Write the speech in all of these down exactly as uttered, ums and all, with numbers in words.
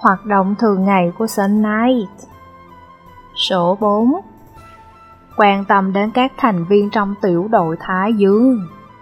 Hoạt động thường ngày của Sun Knight. Số bốn. Quan tâm đến các thành viên trong tiểu đội Thái Dương.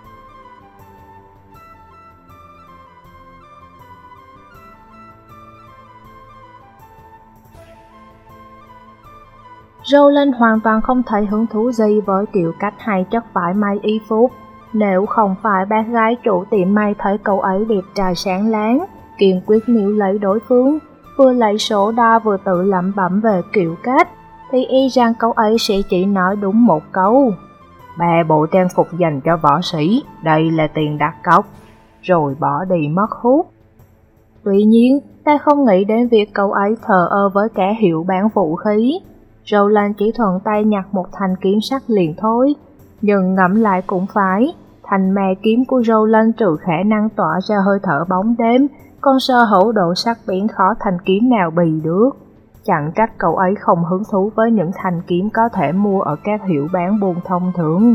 Roland hoàn toàn không thấy hứng thú gì với kiểu cách hay chất vải may y phục. Nếu không phải bác gái chủ tiệm may thấy cậu ấy đẹp trai sáng láng, kiên quyết níu lấy đối phương, vừa lấy số đo vừa tự lẩm bẩm về kiểu cách, thì y rằng cậu ấy sẽ chỉ nói đúng một câu: ba bộ trang phục dành cho võ sĩ, đây là tiền đặt cọc, rồi bỏ đi mất hút. Tuy nhiên, ta không nghĩ đến việc cậu ấy thờ ơ với kẻ hiệu bán vũ khí. Roland chỉ thuận tay nhặt một thanh kiếm sắt liền thôi, nhưng ngẫm lại cũng phải, thanh mè kiếm của Roland trừ khả năng tỏa ra hơi thở bóng đêm, còn sở hữu độ sắc bén khó thanh kiếm nào bì được. Chẳng trách cậu ấy không hứng thú với những thanh kiếm có thể mua ở các hiệu bán buôn thông thường.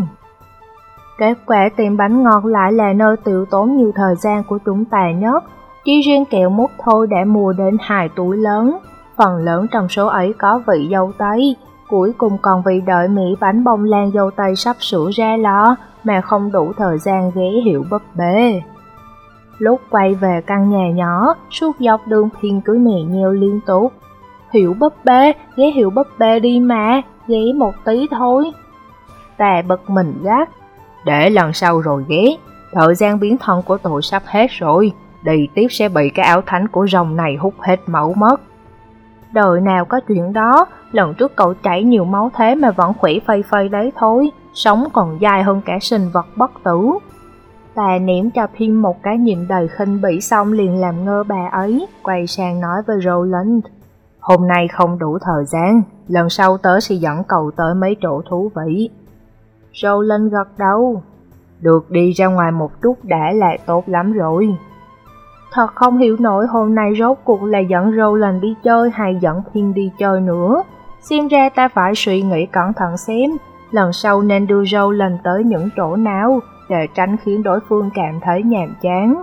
Kết quả tiệm bánh ngọt lại là nơi tiêu tốn nhiều thời gian của chúng ta nhất. Chỉ riêng kẹo mút thôi đã mua đến hai túi lớn, phần lớn trong số ấy có vị dâu tây. Cuối cùng còn vì đợi mỹ bánh bông lan dâu tây sắp sửa ra lò mà không đủ thời gian ghé hiệu búp bê. Lúc quay về căn nhà nhỏ, suốt dọc đường Phin cứ mè nheo liên tục: hiệu búp bê, ghé hiệu búp bê đi mà, ghé một tí thôi. Ta bực mình gắt: để lần sau rồi ghé, thời gian biến thân của tôi sắp hết rồi, đi tiếp sẽ bị cái áo thánh của rồng này hút hết máu mất. Đời nào có chuyện đó, lần trước cậu chảy nhiều máu thế mà vẫn khỏe phây phây đấy thôi, sống còn dài hơn cả sinh vật bất tử. Ta ném cho Phin một cái nhìn đầy khinh bỉ xong liền làm ngơ bà ấy, quay sang nói với Roland: hôm nay không đủ thời gian, lần sau tớ sẽ dẫn cậu tới mấy chỗ thú vị. Roland gật đầu: được đi ra ngoài một chút đã là tốt lắm rồi. Thật không hiểu nổi hôm nay rốt cuộc là dẫn Roland đi chơi hay dẫn Phin đi chơi nữa. Xem ra ta phải suy nghĩ cẩn thận xem, lần sau nên đưa Roland tới những chỗ nào, để tránh khiến đối phương cảm thấy nhàm chán.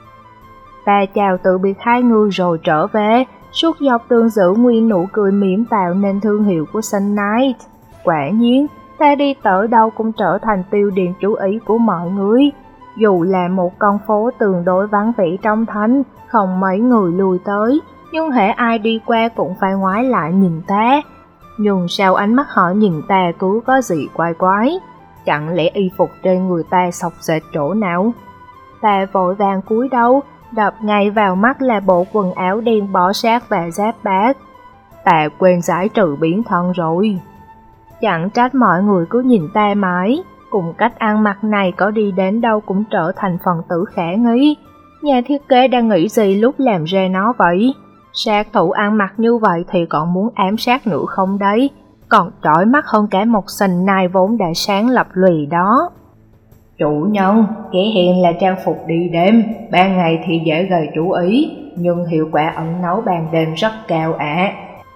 Ta chào từ biệt hai người rồi trở về, suốt dọc đường giữ nguyên nụ cười mỉm tạo nên thương hiệu của Sun Knight. Quả nhiên, ta đi tới đâu cũng trở thành tiêu điểm chú ý của mọi người. Dù là một con phố tương đối vắng vẻ trong thành, không mấy người lui tới, nhưng hễ ai đi qua cũng phải ngoái lại nhìn ta. Nhưng sao ánh mắt họ nhìn ta cứ có gì quái quái? Chẳng lẽ y phục trên người ta xộc xệch chỗ nào? Ta vội vàng cúi đầu, đập ngay vào mắt là bộ quần áo đen bó sát và giáp bát. Ta quên giải trừ biến thân rồi. Chẳng trách mọi người cứ nhìn ta mãi, cùng cách ăn mặc này có đi đến đâu cũng trở thành phần tử khả nghi. Nhà thiết kế đang nghĩ gì lúc làm ra nó vậy? Sát thủ ăn mặc như vậy thì còn muốn ám sát nữa không đấy? Còn chói mắt hơn cả một Sun Knight vốn đã sáng lập lùi đó. Chủ nhân, kẻ hèn là trang phục đi đêm, ban ngày thì dễ gây chú ý, nhưng hiệu quả ẩn nấu ban đêm rất cao ạ. À.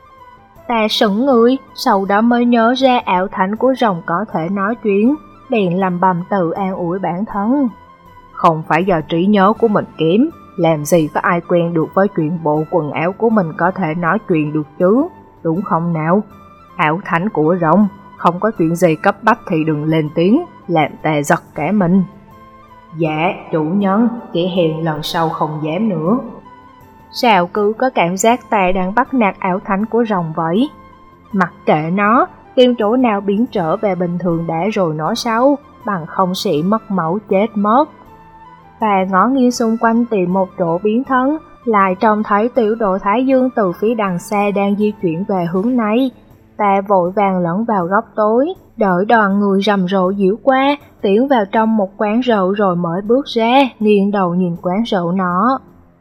Ta sững người, sau đó mới nhớ ra ảo thánh của rồng có thể nói chuyện, liền lầm bầm tự an ủi bản thân. Không phải do trí nhớ của mình kém, làm gì có ai quen được với chuyện bộ quần áo của mình có thể nói chuyện được chứ, đúng không nào? Ảo thánh của rồng, không có chuyện gì cấp bách thì đừng lên tiếng, làm ta giật cả mình. Dạ, chủ nhân, kẻ hèn lần sau không dám nữa. Sao cứ có cảm giác ta đang bắt nạt ảo thánh của rồng vậy? Mặc kệ nó, tìm chỗ nào biến trở về bình thường đã rồi nói sau, bằng không sẽ mất máu chết mất. Và ngó nghiêng xung quanh tìm một chỗ biến thân, lại trông thấy tiểu đội Thái Dương từ phía đằng xa đang di chuyển về hướng này. Ta vội vàng lẫn vào góc tối, đợi đoàn người rầm rộ diễu qua, tiến vào trong một quán rượu rồi mới bước ra, nghiêng đầu nhìn quán rượu nó.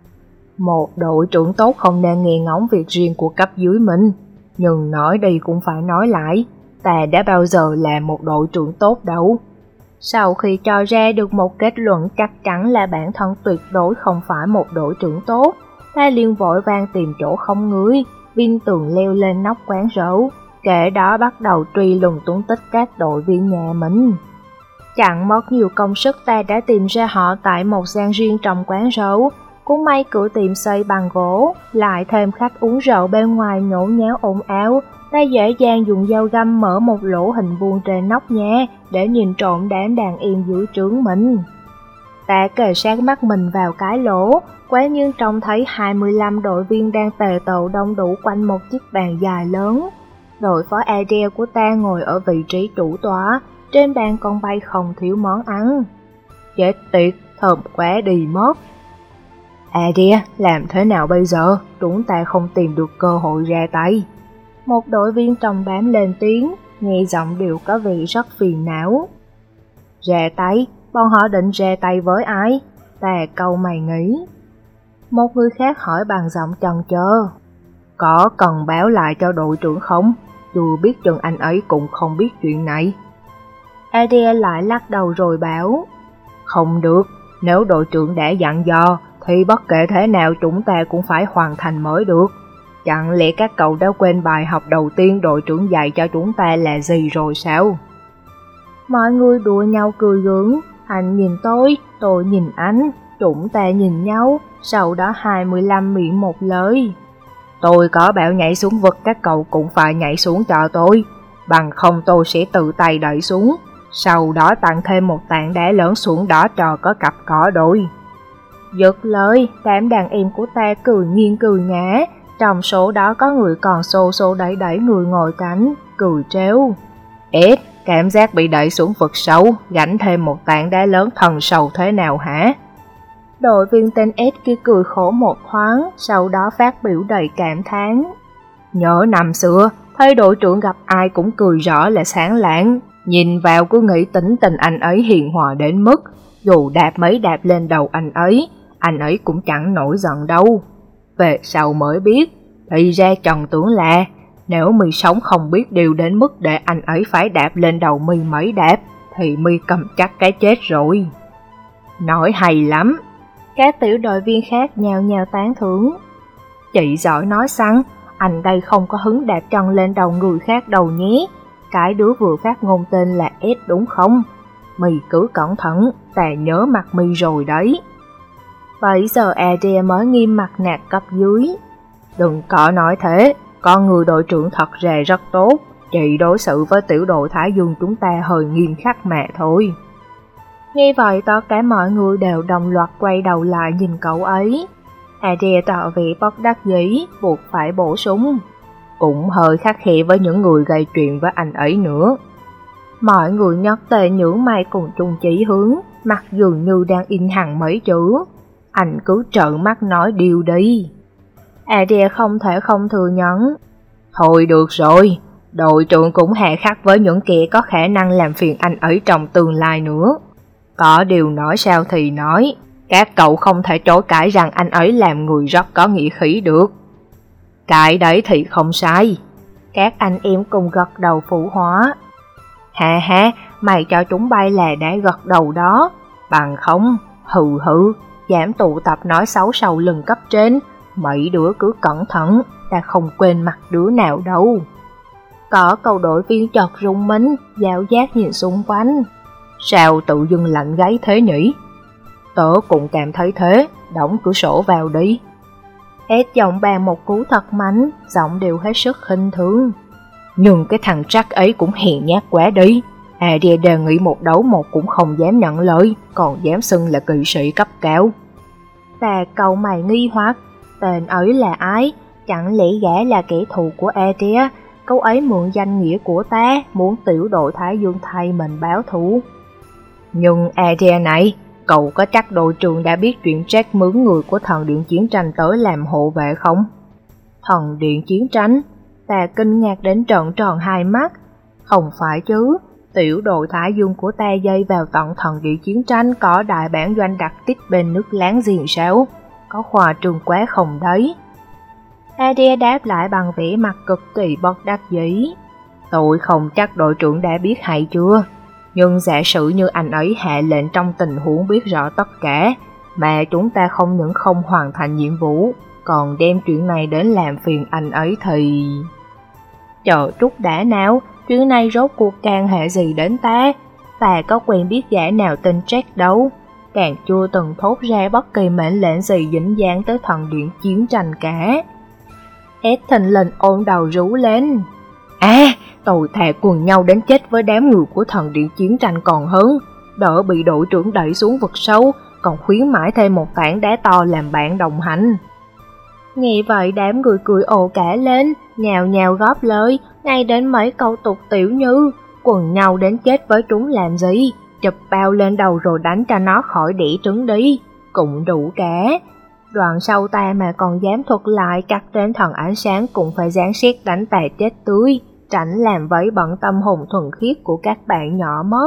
Một đội trưởng tốt không nên nghe ngóng việc riêng của cấp dưới mình, nhưng nói đi cũng phải nói lại, ta đã bao giờ là một đội trưởng tốt đâu. Sau khi cho ra được một kết luận chắc chắn là bản thân tuyệt đối không phải một đội trưởng tốt, ta liền vội vàng tìm chỗ không người, viên tường leo lên nóc quán rượu, kể đó bắt đầu truy lùng tung tích các đội viên nhà mình. Chẳng mất nhiều công sức ta đã tìm ra họ tại một gian riêng trong quán rượu. Cũng may cửa tiệm xây bằng gỗ, lại thêm khách uống rượu bên ngoài nhốn nháo ồn ào, ta dễ dàng dùng dao găm mở một lỗ hình vuông trên nóc nhà để nhìn trộm đám đàn em dưới trướng mình. Ta kề sát mắt mình vào cái lỗ, quả nhiên trông thấy hai mươi lăm đội viên đang tề tựu đông đủ quanh một chiếc bàn dài lớn. Đội phó Adele của ta ngồi ở vị trí chủ tọa, trên bàn còn bay không thiếu món ăn. Chết tiệt, thơm quá đi mất. Adele, làm thế nào bây giờ? Chúng ta không tìm được cơ hội ra tay. Một đội viên trong đám lên tiếng, nghe giọng đều có vẻ rất phiền não. Ra tay? Bọn họ định ra tay với ai? Ta câu mày nghĩ. Một người khác hỏi bằng giọng chần chờ. Có cần báo lại cho đội trưởng không? Dù biết chừng anh ấy cũng không biết chuyện này. Adele lại lắc đầu rồi bảo. Không được, nếu đội trưởng đã dặn dò, thì bất kể thế nào chúng ta cũng phải hoàn thành mới được. Chẳng lẽ các cậu đã quên bài học đầu tiên đội trưởng dạy cho chúng ta là gì rồi sao? Mọi người đùa nhau cười gượng, anh nhìn tôi, tôi nhìn anh, chúng ta nhìn nhau, sau đó hai mươi lăm miệng một lời. Tôi có bảo nhảy xuống vực, các cậu cũng phải nhảy xuống cho tôi, bằng không tôi sẽ tự tay đẩy xuống, sau đó tặng thêm một tảng đá lớn xuống đó cho có cặp có đôi. Dứt lời, đám đàn em của ta cười nghiêng cười ngã, trong số đó có người còn xô xô đẩy đẩy người ngồi cạnh, cười trêu. Ết, cảm giác bị đẩy xuống vực sâu, gánh thêm một tảng đá lớn thần sầu thế nào hả? Đội viên tên Ed kia cười khổ một thoáng, sau đó phát biểu đầy cảm thán. Nhớ năm xưa, thấy đội trưởng gặp ai cũng cười rõ là sáng lạng, nhìn vào cứ nghĩ tính tình anh ấy hiền hòa đến mức, dù đạp mấy đạp lên đầu anh ấy, anh ấy cũng chẳng nổi giận đâu. Về sau mới biết, thì ra trần tưởng là, nếu mi sống không biết điều đến mức để anh ấy phải đạp lên đầu mi mấy đạp, thì mi cầm chắc cái chết rồi. Nói hay lắm. Các tiểu đội viên khác nhào nhào tán thưởng. Chị giỏi nói sẵn, anh đây không có hứng đạp chân lên đầu người khác đâu nhé. Cái đứa vừa phát ngôn tên là Ed đúng không? Mi cứ cẩn thận, ta nhớ mặt mi rồi đấy. Bây giờ Adele mới nghiêm mặt nạt cấp dưới. Đừng có nói thế, con người đội trưởng thật ra rất tốt, chị đối xử với tiểu đội Thái Dương chúng ta hơi nghiêm khắc mà thôi. Nghe vậy tất cả mọi người đều đồng loạt quay đầu lại nhìn cậu ấy. Adele tỏ vẻ bất đắc dĩ, buộc phải bổ sung. Cũng hơi khắc khe với những người gây chuyện với anh ấy nữa. Mọi người nhất tề nhướng mày cùng chung chỉ hướng, mặt dường như đang in hằn mấy chữ. Anh cứ trợn mắt nói điều đi. Adele không thể không thừa nhận. Thôi được rồi, đội trưởng cũng hà khắc với những kẻ có khả năng làm phiền anh ấy trong tương lai nữa. Có điều nói sao thì nói, các cậu không thể chối cãi rằng anh ấy làm người rất có nghĩa khí được. Cái đấy thì không sai. Các anh em cùng gật đầu phụ hóa. Ha ha, mày cho chúng bay là đã gật đầu đó. Bằng không, hừ hừ, dám tụ tập nói xấu sau lưng cấp trên. Mấy đứa cứ cẩn thận, ta không quên mặt đứa nào đâu. Có cầu đội viên chợt rung mình, dạo giác nhìn xung quanh. Sao tự dưng lạnh gáy thế nhỉ? Tớ cũng cảm thấy thế, đóng cửa sổ vào đi. Ed giọng bàn một cú thật mạnh, giọng đều hết sức khinh thường. Nhưng cái thằng Jack ấy cũng hèn nhát quá đi. Adele đề nghị một đấu một cũng không dám nhận lời, còn dám xưng là kỵ sĩ cấp cao. Ta cậu mày nghi hoặc, tên ấy là ai? Chẳng lẽ gã là kẻ thù của Adele? Câu ấy mượn danh nghĩa của ta, muốn tiểu đội Thái Dương thay mình báo thù. Nhưng Adele này, cậu có chắc đội trưởng đã biết chuyện Jack mướn người của thần điện chiến tranh tới làm hộ vệ không? Thần điện chiến tranh? Ta kinh ngạc đến trợn tròn hai mắt. Không phải chứ, tiểu đội Thái Dương của ta dây vào tận thần điện chiến tranh có đại bản doanh đặc tích bên nước láng giềng sao? Có khoa trương quá không đấy? Adele đáp lại bằng vẻ mặt cực kỳ bất đắc dĩ. Tôi không chắc đội trưởng đã biết hay chưa, nhưng giả sử như anh ấy hạ lệnh trong tình huống biết rõ tất cả, mà chúng ta không những không hoàn thành nhiệm vụ, còn đem chuyện này đến làm phiền anh ấy thì... Chờ chút đã nào, chuyện này rốt cuộc can hệ gì đến ta? Ta có quen biết gã nào tên Jack đâu. càng chưa từng thốt ra bất kỳ mệnh lệnh gì dính dáng tới thần điện chiến tranh cả. Ed thình lình ôm đầu rú lên. À, tôi thà quần nhau đến chết với đám người của thần điện chiến tranh còn hơn, đỡ bị đội trưởng đẩy xuống vực sâu, còn khuyến mãi thêm một tảng đá to làm bạn đồng hành. Nghe vậy đám người cười ồ cả lên, nhào nhào góp lời, ngay đến mấy câu tục tiểu như quần nhau đến chết với chúng làm gì, chụp bao lên đầu rồi đánh cho nó khỏi đĩ trứng đi, cũng đủ cả. Đoạn sau ta mà còn dám thuật lại cắt đến thần ánh sáng cũng phải giáng xét đánh ta chết tươi, tránh làm vấy bận tâm hồn thuần khiết của các bạn nhỏ mất.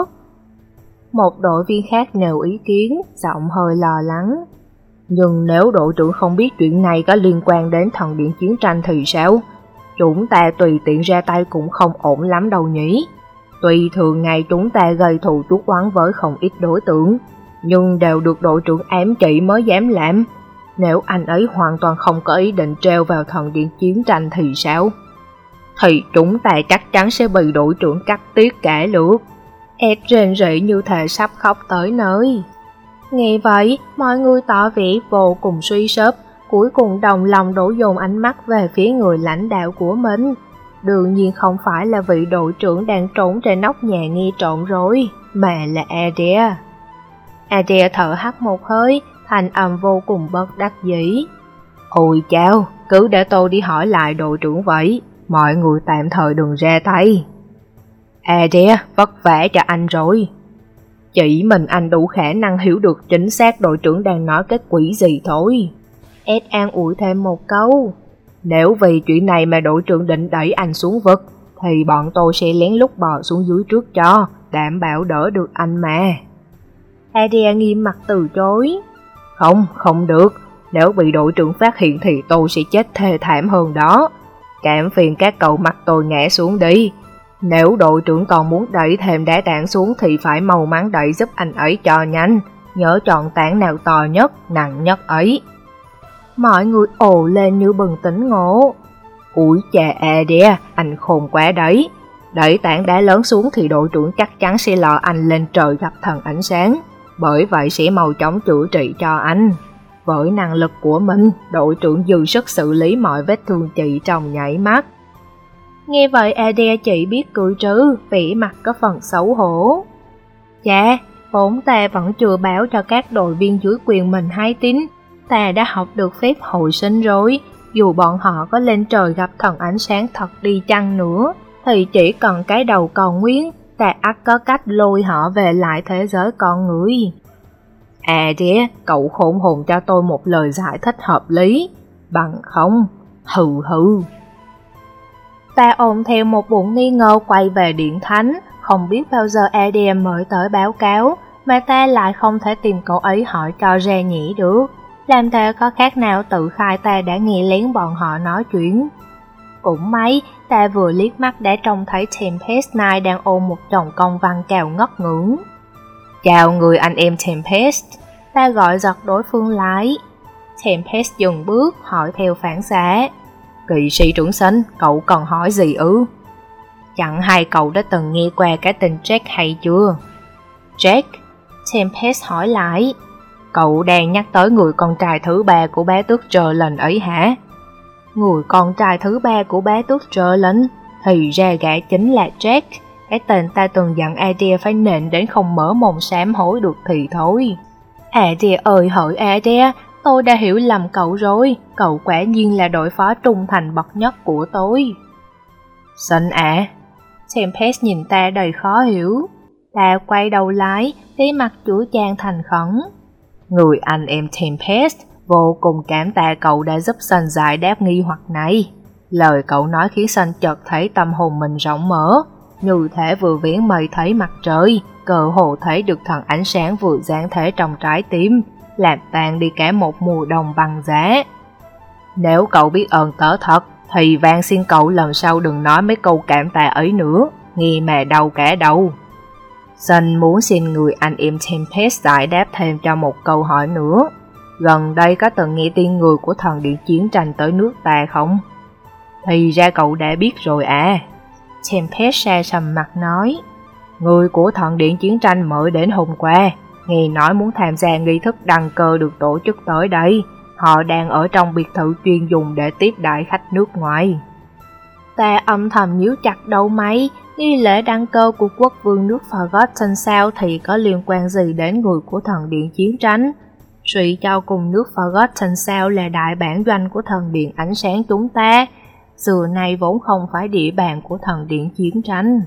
Một đội viên khác nêu ý kiến, giọng hơi lo lắng. Nhưng nếu đội trưởng không biết chuyện này có liên quan đến thần điện chiến tranh thì sao? Chúng ta tùy tiện ra tay cũng không ổn lắm đâu nhỉ. Tuy thường ngày chúng ta gây thù chuốc oán với không ít đối tượng, nhưng đều được đội trưởng ám chỉ mới dám làm. Nếu anh ấy hoàn toàn không có ý định treo vào thần điện chiến tranh thì sao? Thì chúng ta chắc chắn sẽ bị đội trưởng cắt tiết cả lượt. Ed rên rỉ như thể sắp khóc tới nơi. Nghe vậy, mọi người tỏ vẻ vô cùng suy sụp, cuối cùng đồng lòng đổ dồn ánh mắt về phía người lãnh đạo của mình. Đương nhiên không phải là vị đội trưởng đang trốn trên nóc nhà nghe trộm rồi, mà là Adair. Adair thở hắt một hơi, thành âm vô cùng bất đắc dĩ. Ôi chao, cứ để tôi đi hỏi lại đội trưởng vậy, mọi người tạm thời đừng ra tay. Adair, vất vả cho anh rồi. Chỉ mình anh đủ khả năng hiểu được chính xác đội trưởng đang nói cái quỷ gì thôi. Ed an ủi thêm một câu. Nếu vì chuyện này mà đội trưởng định đẩy anh xuống vực, thì bọn tôi sẽ lén lút bò xuống dưới trước cho, đảm bảo đỡ được anh mà. Adair nghiêm mặt từ chối. Không, không được. Nếu bị đội trưởng phát hiện thì tôi sẽ chết thê thảm hơn đó. Cảm phiền các cậu mặc tôi ngã xuống đi. Nếu đội trưởng còn muốn đẩy thêm đá tảng xuống thì phải mau mắn đẩy giúp anh ấy cho nhanh. Nhớ chọn tảng nào to nhất, nặng nhất ấy. Mọi người ồ lên như bừng tỉnh ngộ. Úi chà Adair, anh khôn quá đấy. Đẩy tảng đá lớn xuống thì đội trưởng chắc chắn sẽ lọ anh lên trời gặp thần ánh sáng. Bởi vậy sẽ mau chóng chữa trị cho anh. Với năng lực của mình, đội trưởng dư sức xử lý mọi vết thương chị trong nhảy mắt. Nghe vậy Adair chỉ biết cười trừ, vẻ mặt có phần xấu hổ. Chà, vốn ta vẫn chưa báo cho các đội viên dưới quyền mình hay tin. Ta đã học được phép hồi sinh rồi, dù bọn họ có lên trời gặp thần ánh sáng thật đi chăng nữa, thì chỉ cần cái đầu còn nguyên, ta ắt có cách lôi họ về lại thế giới con người. Adair, cậu khôn hồn cho tôi một lời giải thích hợp lý, bằng không, hừ hừ. Ta ôm theo một bụng nghi ngờ quay về điện thánh, không biết bao giờ Adair mới tới báo cáo, mà ta lại không thể tìm cậu ấy hỏi cho ra nhỉ được. Làm thế có khác nào tự khai ta đã nghe lén bọn họ nói chuyện. Cũng may, ta vừa liếc mắt đã trông thấy Tempest Knight đang ôm một chồng công văn cao ngất ngưỡng. Chào người anh em Tempest, ta gọi giật đối phương lại. Tempest dừng bước, hỏi theo phản xạ. Kỵ sĩ trưởng sinh, cậu còn hỏi gì ư? Chẳng hay cậu đã từng nghe qua cái tên Jack hay chưa? Jack? Tempest hỏi lại. Cậu đang nhắc tới người con trai thứ ba của bá tước Trelawney ấy hả? Người con trai thứ ba của bá tước Trelawney? Thì ra gã chính là Jack, cái tên ta từng dặn Adair phải nện đến không mở mồm sám hối được thì thôi. Adair ơi hỡi Adair, tôi đã hiểu lầm cậu rồi, cậu quả nhiên là đội phó trung thành bậc nhất của tôi. Xin ạ. À. Tempest nhìn ta đầy khó hiểu. Ta quay đầu lại, thấy mặt chữa chan thành khẩn. Người anh em Tempest, vô cùng cảm tạ cậu đã giúp Sun giải đáp nghi hoặc này. Lời cậu nói khiến Sun chợt thấy tâm hồn mình rộng mở, như thể vừa viễn mây thấy mặt trời, cơ hồ thấy được thần ánh sáng vừa giáng thế trong trái tim, làm tan đi cả một mùa đông băng giá. Nếu cậu biết ơn tớ thật, thì van xin cậu lần sau đừng nói mấy câu cảm tạ ấy nữa, nghe mà đau cả đầu. Sun muốn xin người anh em Tempest giải đáp thêm cho một câu hỏi nữa. Gần đây có từng nghe tin người của thần điện chiến tranh tới nước ta không? Thì ra cậu đã biết rồi à. Tempest sa sầm mặt nói. Người của thần điện chiến tranh mới đến hôm qua, nghe nói muốn tham gia nghi thức đăng cơ được tổ chức tới đây. Họ đang ở trong biệt thự chuyên dùng để tiếp đãi khách nước ngoài. Ta âm thầm nhíu chặt đầu máy, nghi lễ đăng cơ của quốc vương nước Forgotten sao thì có liên quan gì đến người của thần điện chiến tranh? Suy cho cùng nước Forgotten sao là đại bản doanh của thần điện ánh sáng chúng ta, xưa nay vốn không phải địa bàn của thần điện chiến tranh.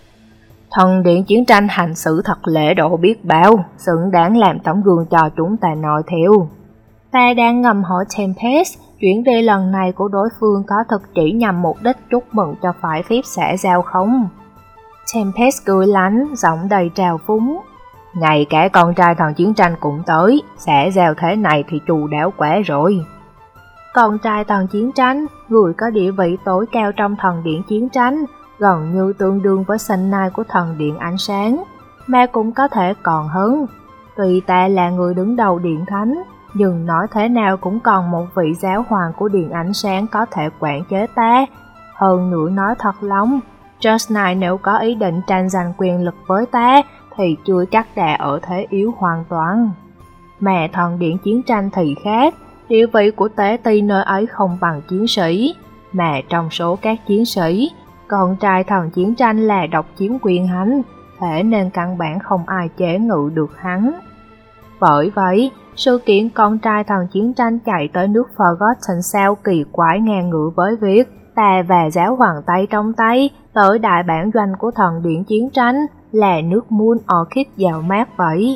Thần điện chiến tranh hành xử thật lễ độ biết bao, xứng đáng làm tấm gương cho chúng ta noi theo. Ta đang ngầm hỏi Tempest, chuyến đi lần này của đối phương có thực chỉ nhằm mục đích chúc mừng cho phải phép xã giao không? Tempest cười lánh, giọng đầy trào phúng. Ngay cả con trai thần chiến tranh cũng tới, xã giao thế này thì chu đáo quá rồi. Con trai thần chiến tranh, người có địa vị tối cao trong thần điện chiến tranh, gần như tương đương với sinh nai của thần điện ánh sáng, mà cũng có thể còn hơn. Tuy ta là người đứng đầu điện thánh, nhưng nói thế nào cũng còn một vị giáo hoàng của điện ánh sáng có thể quản chế ta. Hơn nữa nói thật lòng, Just này nếu có ý định tranh giành quyền lực với ta, thì chưa chắc đã ở thế yếu hoàn toàn. Mà thần điện chiến tranh thì khác, địa vị của tế ti nơi ấy không bằng chiến sĩ, mà trong số các chiến sĩ, con trai thần chiến tranh là độc chiếm quyền hành, thế nên căn bản không ai chế ngự được hắn. Bởi vậy, sự kiện con trai thần chiến tranh chạy tới nước Forgotten sao kỳ quái ngang ngửa với việc ta và giáo hoàng tay trong tay tới đại bản doanh của thần điện chiến tranh là nước Moon Orchid dạo mát vậy.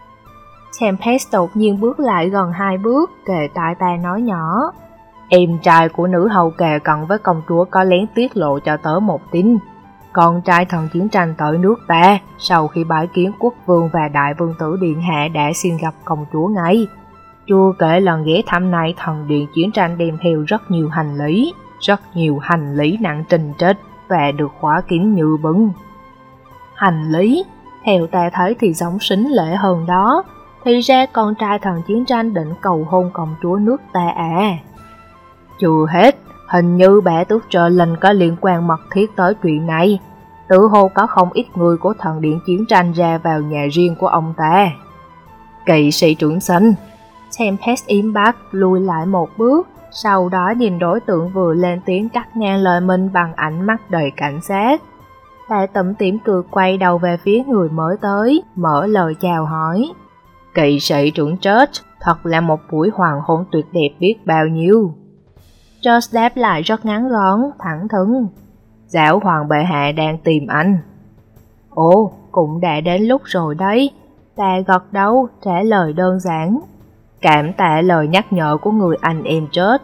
Tempest đột nhiên bước lại gần hai bước, kề tai ta nói nhỏ. Em trai của nữ hầu kề cận với công chúa có lén tiết lộ cho tớ một tin. Con trai thần chiến tranh tới nước ta, sau khi bái kiến quốc vương và đại vương tử điện hạ đã xin gặp công chúa ngay. Chưa kể lần ghé thăm này, thần điện chiến tranh đem theo rất nhiều hành lý, rất nhiều hành lý nặng trình trịch và được khóa kín như bưng. Hành lý, theo ta thấy thì giống sính lễ hơn đó, thì ra con trai thần chiến tranh định cầu hôn công chúa nước ta à. Chưa hết, hình như bà tước Trelawney có liên quan mật thiết tới chuyện này. Tự hồ có không ít người của thần điện chiến tranh ra vào nhà riêng của ông ta. Kỵ sĩ trưởng sinh. Tempest im bặt lùi lại một bước, sau đó nhìn đối tượng vừa lên tiếng cắt ngang lời mình bằng ánh mắt đầy cảnh giác. Ta tủm tỉm cười quay đầu về phía người mới tới, mở lời chào hỏi. Kỵ sĩ trưởng George, thật là một buổi hoàng hôn tuyệt đẹp biết bao nhiêu. George đáp lại rất ngắn gọn, thẳng thừng. Giáo hoàng bệ hạ đang tìm anh. Ồ, cũng đã đến lúc rồi đấy. Ta gật đầu, trả lời đơn giản. Cảm tạ lời nhắc nhở của người anh em George.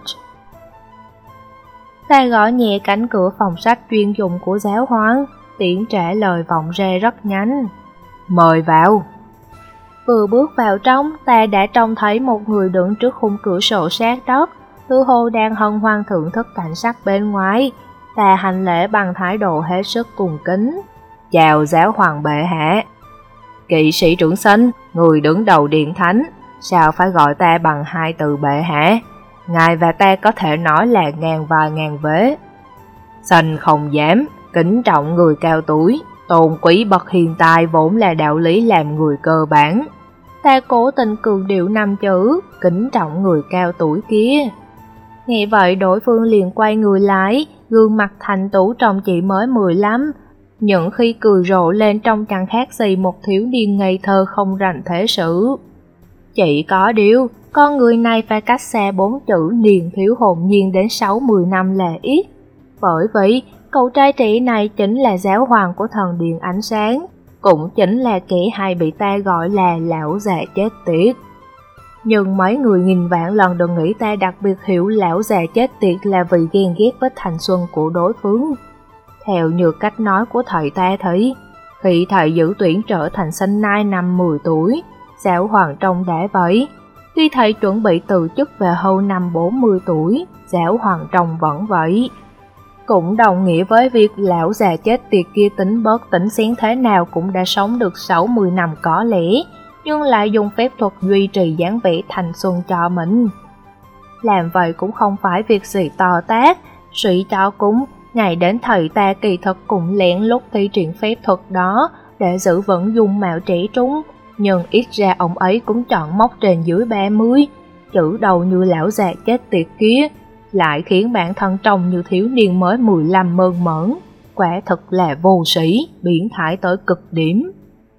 Ta gõ nhẹ cánh cửa phòng sách chuyên dụng của giáo hoàng, tiếng trả lời vọng ra rất nhanh. Mời vào. Vừa bước vào trong, ta đã trông thấy một người đứng trước khung cửa sổ sát đất, tự hồ đang hân hoan thưởng thức cảnh sắc bên ngoài. Ta hành lễ bằng thái độ hết sức cung kính. Chào giáo hoàng bệ hạ. Kỵ sĩ trưởng sinh, người đứng đầu điện thánh, sao phải gọi ta bằng hai từ bệ hạ? Ngài và ta có thể nói là ngàn và ngàn vế. Sinh không dám, kính trọng người cao tuổi, tôn quý bậc hiền tài vốn là đạo lý làm người cơ bản. Ta cố tình cường điệu năm chữ, kính trọng người cao tuổi kia. Nghe vậy đối phương liền quay người lại, gương mặt thanh tú trông chỉ mới mười lăm, những khi cười rộ lên trông chẳng khác gì một thiếu niên ngây thơ không rành thế sự. Chỉ có điều, con người này phải cách xa bốn chữ niên thiếu hồn nhiên đến sáu mươi năm là ít. Bởi vậy, cậu trai trẻ này chính là giáo hoàng của thần điện ánh sáng, cũng chính là kẻ hay bị ta gọi là lão già chết tiệt. Nhưng mấy người nghìn vạn lần đừng nghĩ ta đặc biệt hiểu lão già chết tiệt là vì ghen ghét với thanh xuân của đối phương. Theo như cách nói của thầy ta thấy, khi thầy giữ tuyển trở thành sinh nai năm mười tuổi, giáo hoàng trông đã vậy. Khi thầy chuẩn bị từ chức về hưu năm bốn mươi tuổi, giáo hoàng trông vẫn vậy. Cũng đồng nghĩa với việc lão già chết tiệt kia tính bớt tính xén thế nào cũng đã sống được sáu mươi năm có lẽ, nhưng lại dùng phép thuật duy trì dáng vẻ thanh xuân cho mình. Làm vậy cũng không phải việc gì to tát, suy cho cũng, ngày đến thầy ta kỳ thực cũng lén lút thi triển phép thuật đó để giữ vững dung mạo trẻ trung, nhưng ít ra ông ấy cũng chọn mốc trên dưới ba mươi, chữ đầu như lão già chết tiệt kia, lại khiến bản thân trông như thiếu niên mới mười lăm mơn mởn, quả thật là vô sĩ, biến thái tới cực điểm.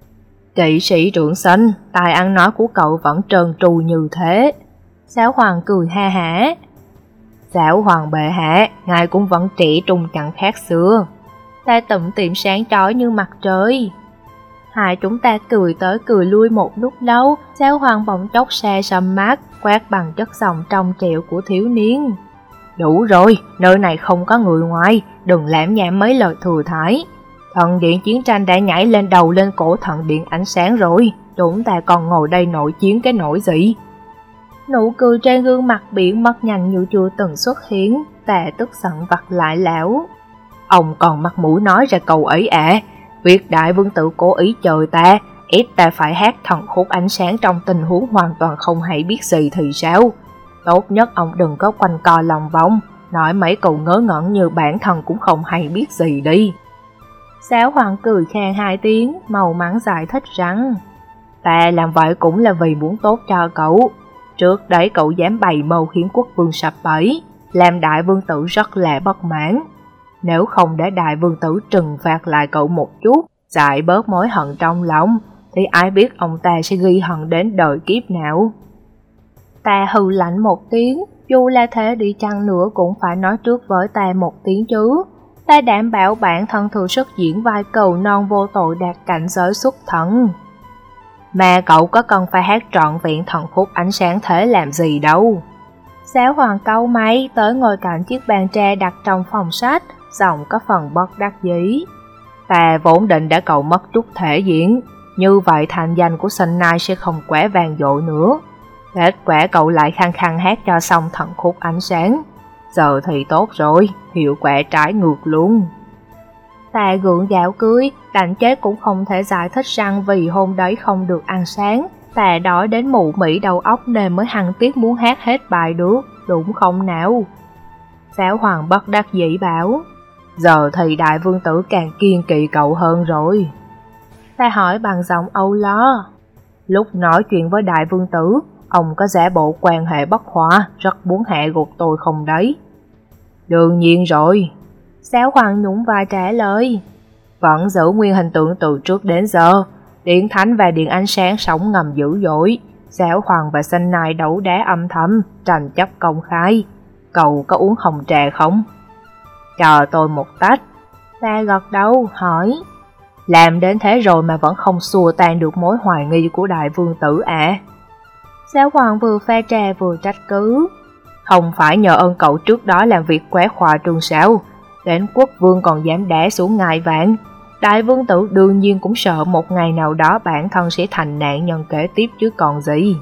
Kỵ sĩ trưởng sinh, tài ăn nói của cậu vẫn trơn tru như thế. Giáo hoàng cười ha hả. Giáo hoàng bệ hạ, ngài cũng vẫn trẻ trung chẳng khác xưa. Ta tụm tiệm sáng chói như mặt trời. Hai chúng ta cười tới cười lui một lúc lâu, giáo hoàng bỗng chốc xa sầm mắt, quát bằng chất giọng trong trẻo của thiếu niên. Đủ rồi, nơi này không có người ngoài, đừng lãm nhảm mấy lời thừa thãi. Thần điện chiến tranh đã nhảy lên đầu lên cổ thần điện ánh sáng rồi, chúng ta còn ngồi đây nội chiến cái nỗi gì? Nụ cười trên gương mặt biển mất nhanh như chưa từng xuất hiện, ta tức giận vặt lại lão. Ông còn mặt mũi nói ra câu ấy à? Việc đại vương tử cố ý chờ ta, ép ta phải hát thần khúc ánh sáng trong tình huống hoàn toàn không hay biết gì thì sao? Tốt nhất ông đừng có quanh co lòng vòng, nói mấy câu ngớ ngẩn như bản thân cũng không hay biết gì đi. Giáo hoàng cười khan hai tiếng, màu mắng giải thích rằng, ta làm vậy cũng là vì muốn tốt cho cậu. Trước đấy cậu dám bày mưu khiến quốc vương sập bẫy, làm đại vương tử rất là bất mãn. Nếu không để đại vương tử trừng phạt lại cậu một chút, giải bớt mối hận trong lòng, thì ai biết ông ta sẽ ghi hận đến đời kiếp nào. Ta hừ lạnh một tiếng, dù là thế đi chăng nữa cũng phải nói trước với ta một tiếng chứ. Ta đảm bảo bản thân thừa sức diễn vai cầu non vô tội đạt cảnh giới xuất thần. Mà cậu có cần phải hát trọn vẹn thần khúc ánh sáng thế làm gì đâu. Giáo hoàng cau mày tới ngồi cạnh chiếc bàn tre đặt trong phòng sách, giọng có phần bất đắc dĩ. Ta vốn định để cậu mất chút thể diện, như vậy thành danh của Sinh Nai sẽ không quá vang dội nữa. Kết quả cậu lại khăng khăng hát cho xong thần khúc ánh sáng. Giờ thì tốt rồi, hiệu quả trái ngược luôn. Ta gượng gạo cưới, đành chết cũng không thể giải thích rằng vì hôm đấy không được ăn sáng. Ta đói đến mụ mị đầu óc nên mới hằng tiếc muốn hát hết bài được, đúng không nào? Giáo hoàng bất đắc dĩ bảo, giờ thì đại vương tử càng kiên kỵ cậu hơn rồi. Ta hỏi bằng giọng âu lo, lúc nói chuyện với đại vương tử, ông có giả bộ quan hệ bất hòa, rất muốn hạ gục tôi không đấy? Đương nhiên rồi. Giáo hoàng nhún vai trả lời, vẫn giữ nguyên hình tượng từ trước đến giờ. Điện thánh và điện ánh sáng sống ngầm dữ dội. Giáo hoàng và Sinh Nai đấu đá âm thầm, tranh chấp công khai. Cậu có uống hồng trà không? Chờ tôi một tách. Ta gật đầu hỏi, làm đến thế rồi mà vẫn không xua tan được mối hoài nghi của đại vương tử à? Giáo hoàng vừa pha trà vừa trách cứ, không phải nhờ ơn cậu trước đó làm việc quá khoa trương sao? Đến quốc vương còn dám đá xuống ngai vàng. Đại vương tử đương nhiên cũng sợ một ngày nào đó bản thân sẽ thành nạn nhân kế tiếp chứ còn gì.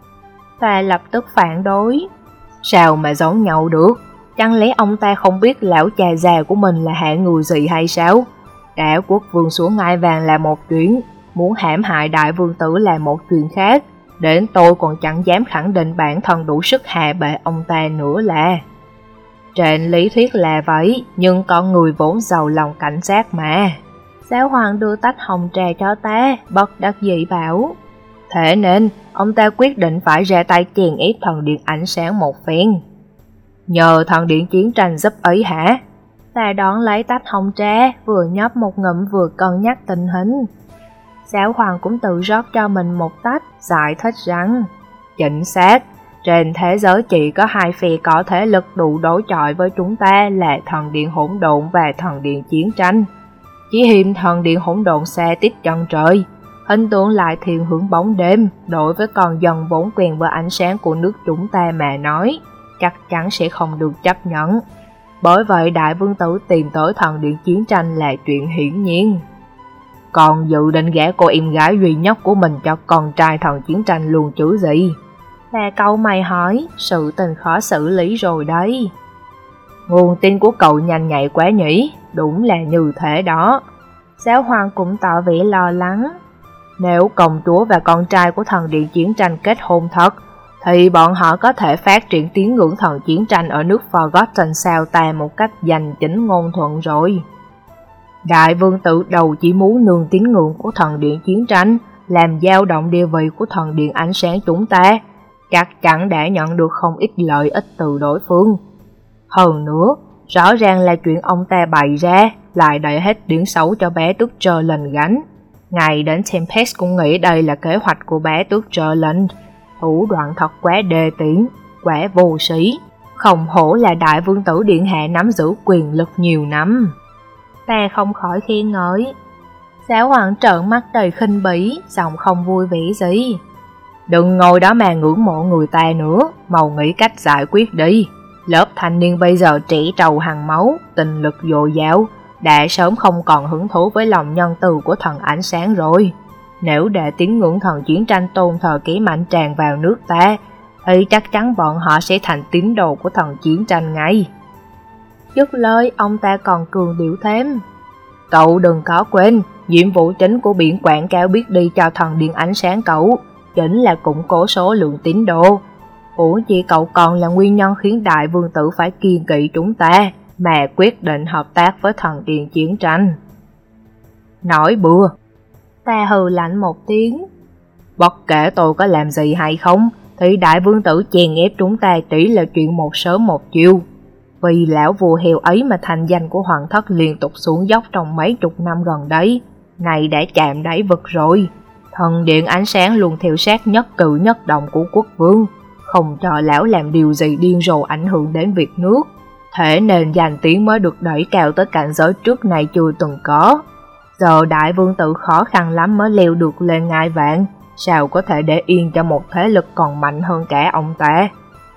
Ta lập tức phản đối, sao mà giống nhau được? Chẳng lẽ ông ta không biết lão cha già của mình là hạng người gì hay sao? Đá quốc vương xuống ngai vàng là một chuyện, muốn hãm hại đại vương tử là một chuyện khác. Đến tôi còn chẳng dám khẳng định bản thân đủ sức hạ bệ ông ta nữa là. Trên lý thuyết là vậy, nhưng con người vốn giàu lòng cảnh giác mà. Giáo hoàng đưa tách hồng trà cho ta, bất đắc dĩ bảo. Thế nên, ông ta quyết định phải ra tay chèn ép thần điện ánh sáng một phen. Nhờ thần điện chiến tranh giúp ấy hả? Ta đón lấy tách hồng trà, vừa nhấp một ngụm vừa cân nhắc tình hình. Giáo hoàng cũng tự rót cho mình một tách, giải thích rằng, chính xác, trên thế giới chỉ có hai phe có thể lực đủ đối chọi với chúng ta là thần điện hỗn độn và thần điện chiến tranh. Chỉ hiềm thần điện hỗn độn xa tiếp chân trời, hình tượng lại thiên hướng bóng đêm, đối với con dân vốn quen với ánh sáng của nước chúng ta mà nói, chắc chắn sẽ không được chấp nhận. Bởi vậy đại vương tử tìm tới thần điện chiến tranh là chuyện hiển nhiên. Còn dự định gả cô em gái duy nhất của mình cho con trai thần chiến tranh luôn chứ gì? Là câu mày hỏi, sự tình khó xử lý rồi đấy. Nguồn tin của cậu nhanh nhạy quá nhỉ, đúng là như thế đó. Giáo hoàng cũng tỏ vẻ lo lắng. Nếu công chúa và con trai của thần điện chiến tranh kết hôn thật, thì bọn họ có thể phát triển tín ngưỡng thần chiến tranh ở nước Forgotten sao ta một cách danh chính ngôn thuận rồi. Đại vương tử đầu chỉ muốn nương tín ngưỡng của thần điện chiến tranh, làm dao động địa vị của thần điện ánh sáng chúng ta, chắc chắn đã nhận được không ít lợi ích từ đối phương. Hơn nữa, rõ ràng là chuyện ông ta bày ra, lại đẩy hết tiếng xấu cho bé tước Trelawney gánh. Ngay đến Tempest cũng nghĩ đây là kế hoạch của bé tước Trelawney. Thủ đoạn thật quá đê tiện, quá vô sĩ. Không hổ là đại vương tử điện hạ nắm giữ quyền lực nhiều năm. Ta không khỏi khen ngợi. Giáo hoàng trợn mắt đầy khinh bỉ, giọng không vui vẻ gì. Đừng ngồi đó mà ngưỡng mộ người ta nữa, mau nghĩ cách giải quyết đi. Lớp thanh niên bây giờ trẻ trâu hằng máu, tình lực dồi dào, đã sớm không còn hứng thú với lòng nhân từ của thần ánh sáng rồi. Nếu để tín ngưỡng thần chiến tranh tôn thờ ký mạnh tràn vào nước ta, thì chắc chắn bọn họ sẽ thành tín đồ của thần chiến tranh ngay. Dứt lời, ông ta còn cường điệu thêm. Cậu đừng có quên, nhiệm vụ chính của biển quảng cáo biết đi cho thần điện ánh sáng cậu, chính là củng cố số lượng tín đồ. Ủa chỉ cậu còn là nguyên nhân khiến đại vương tử phải kiêng kỵ chúng ta, mà quyết định hợp tác với thần điện chiến tranh. Nói bừa. Ta hừ lạnh một tiếng. Bất kể tôi có làm gì hay không, thì đại vương tử chèn ép chúng ta chỉ là chuyện một sớm một chiều. Vì lão vua heo ấy mà thành danh của hoàng thất liên tục xuống dốc trong mấy chục năm gần đấy, này đã chạm đáy vực rồi. Thần điện ánh sáng luôn theo sát nhất cử nhất động của quốc vương, không cho lão làm điều gì điên rồ ảnh hưởng đến việc nước. Thế nên danh tiếng mới được đẩy cao tới cảnh giới trước này chưa từng có. Giờ đại vương tử khó khăn lắm mới leo được lên ngai vàng, sao có thể để yên cho một thế lực còn mạnh hơn cả ông ta.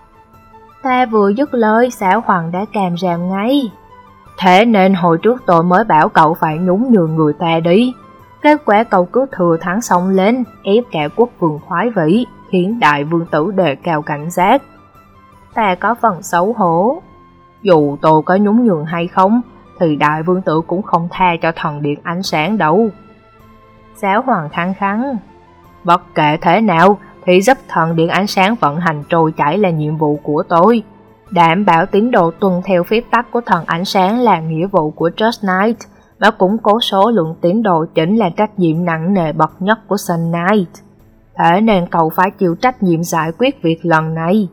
Ta vừa dứt lời, Giáo hoàng đã càm ràm ngay. Thế nên hồi trước tôi mới bảo cậu phải nhún nhường người ta đi. Kết quả cậu cứ thừa thắng xông lên, ép cả quốc vương khoái vĩ, khiến đại vương tử đề cao cảnh giác. Ta có phần xấu hổ. Dù tôi có nhún nhường hay không, thì đại vương tử cũng không tha cho thần điện ánh sáng đâu. Giáo hoàng khăng khăng. Bất kể thế nào, thì giúp thần điện ánh sáng vận hành trôi chảy là nhiệm vụ của tôi. Đảm bảo tín đồ tuân theo phép tắc của thần ánh sáng là nghĩa vụ của Just Knight, và củng cố số lượng tín đồ chính là trách nhiệm nặng nề bậc nhất của Sun Knight. Thế nên cậu phải chịu trách nhiệm giải quyết việc lần này.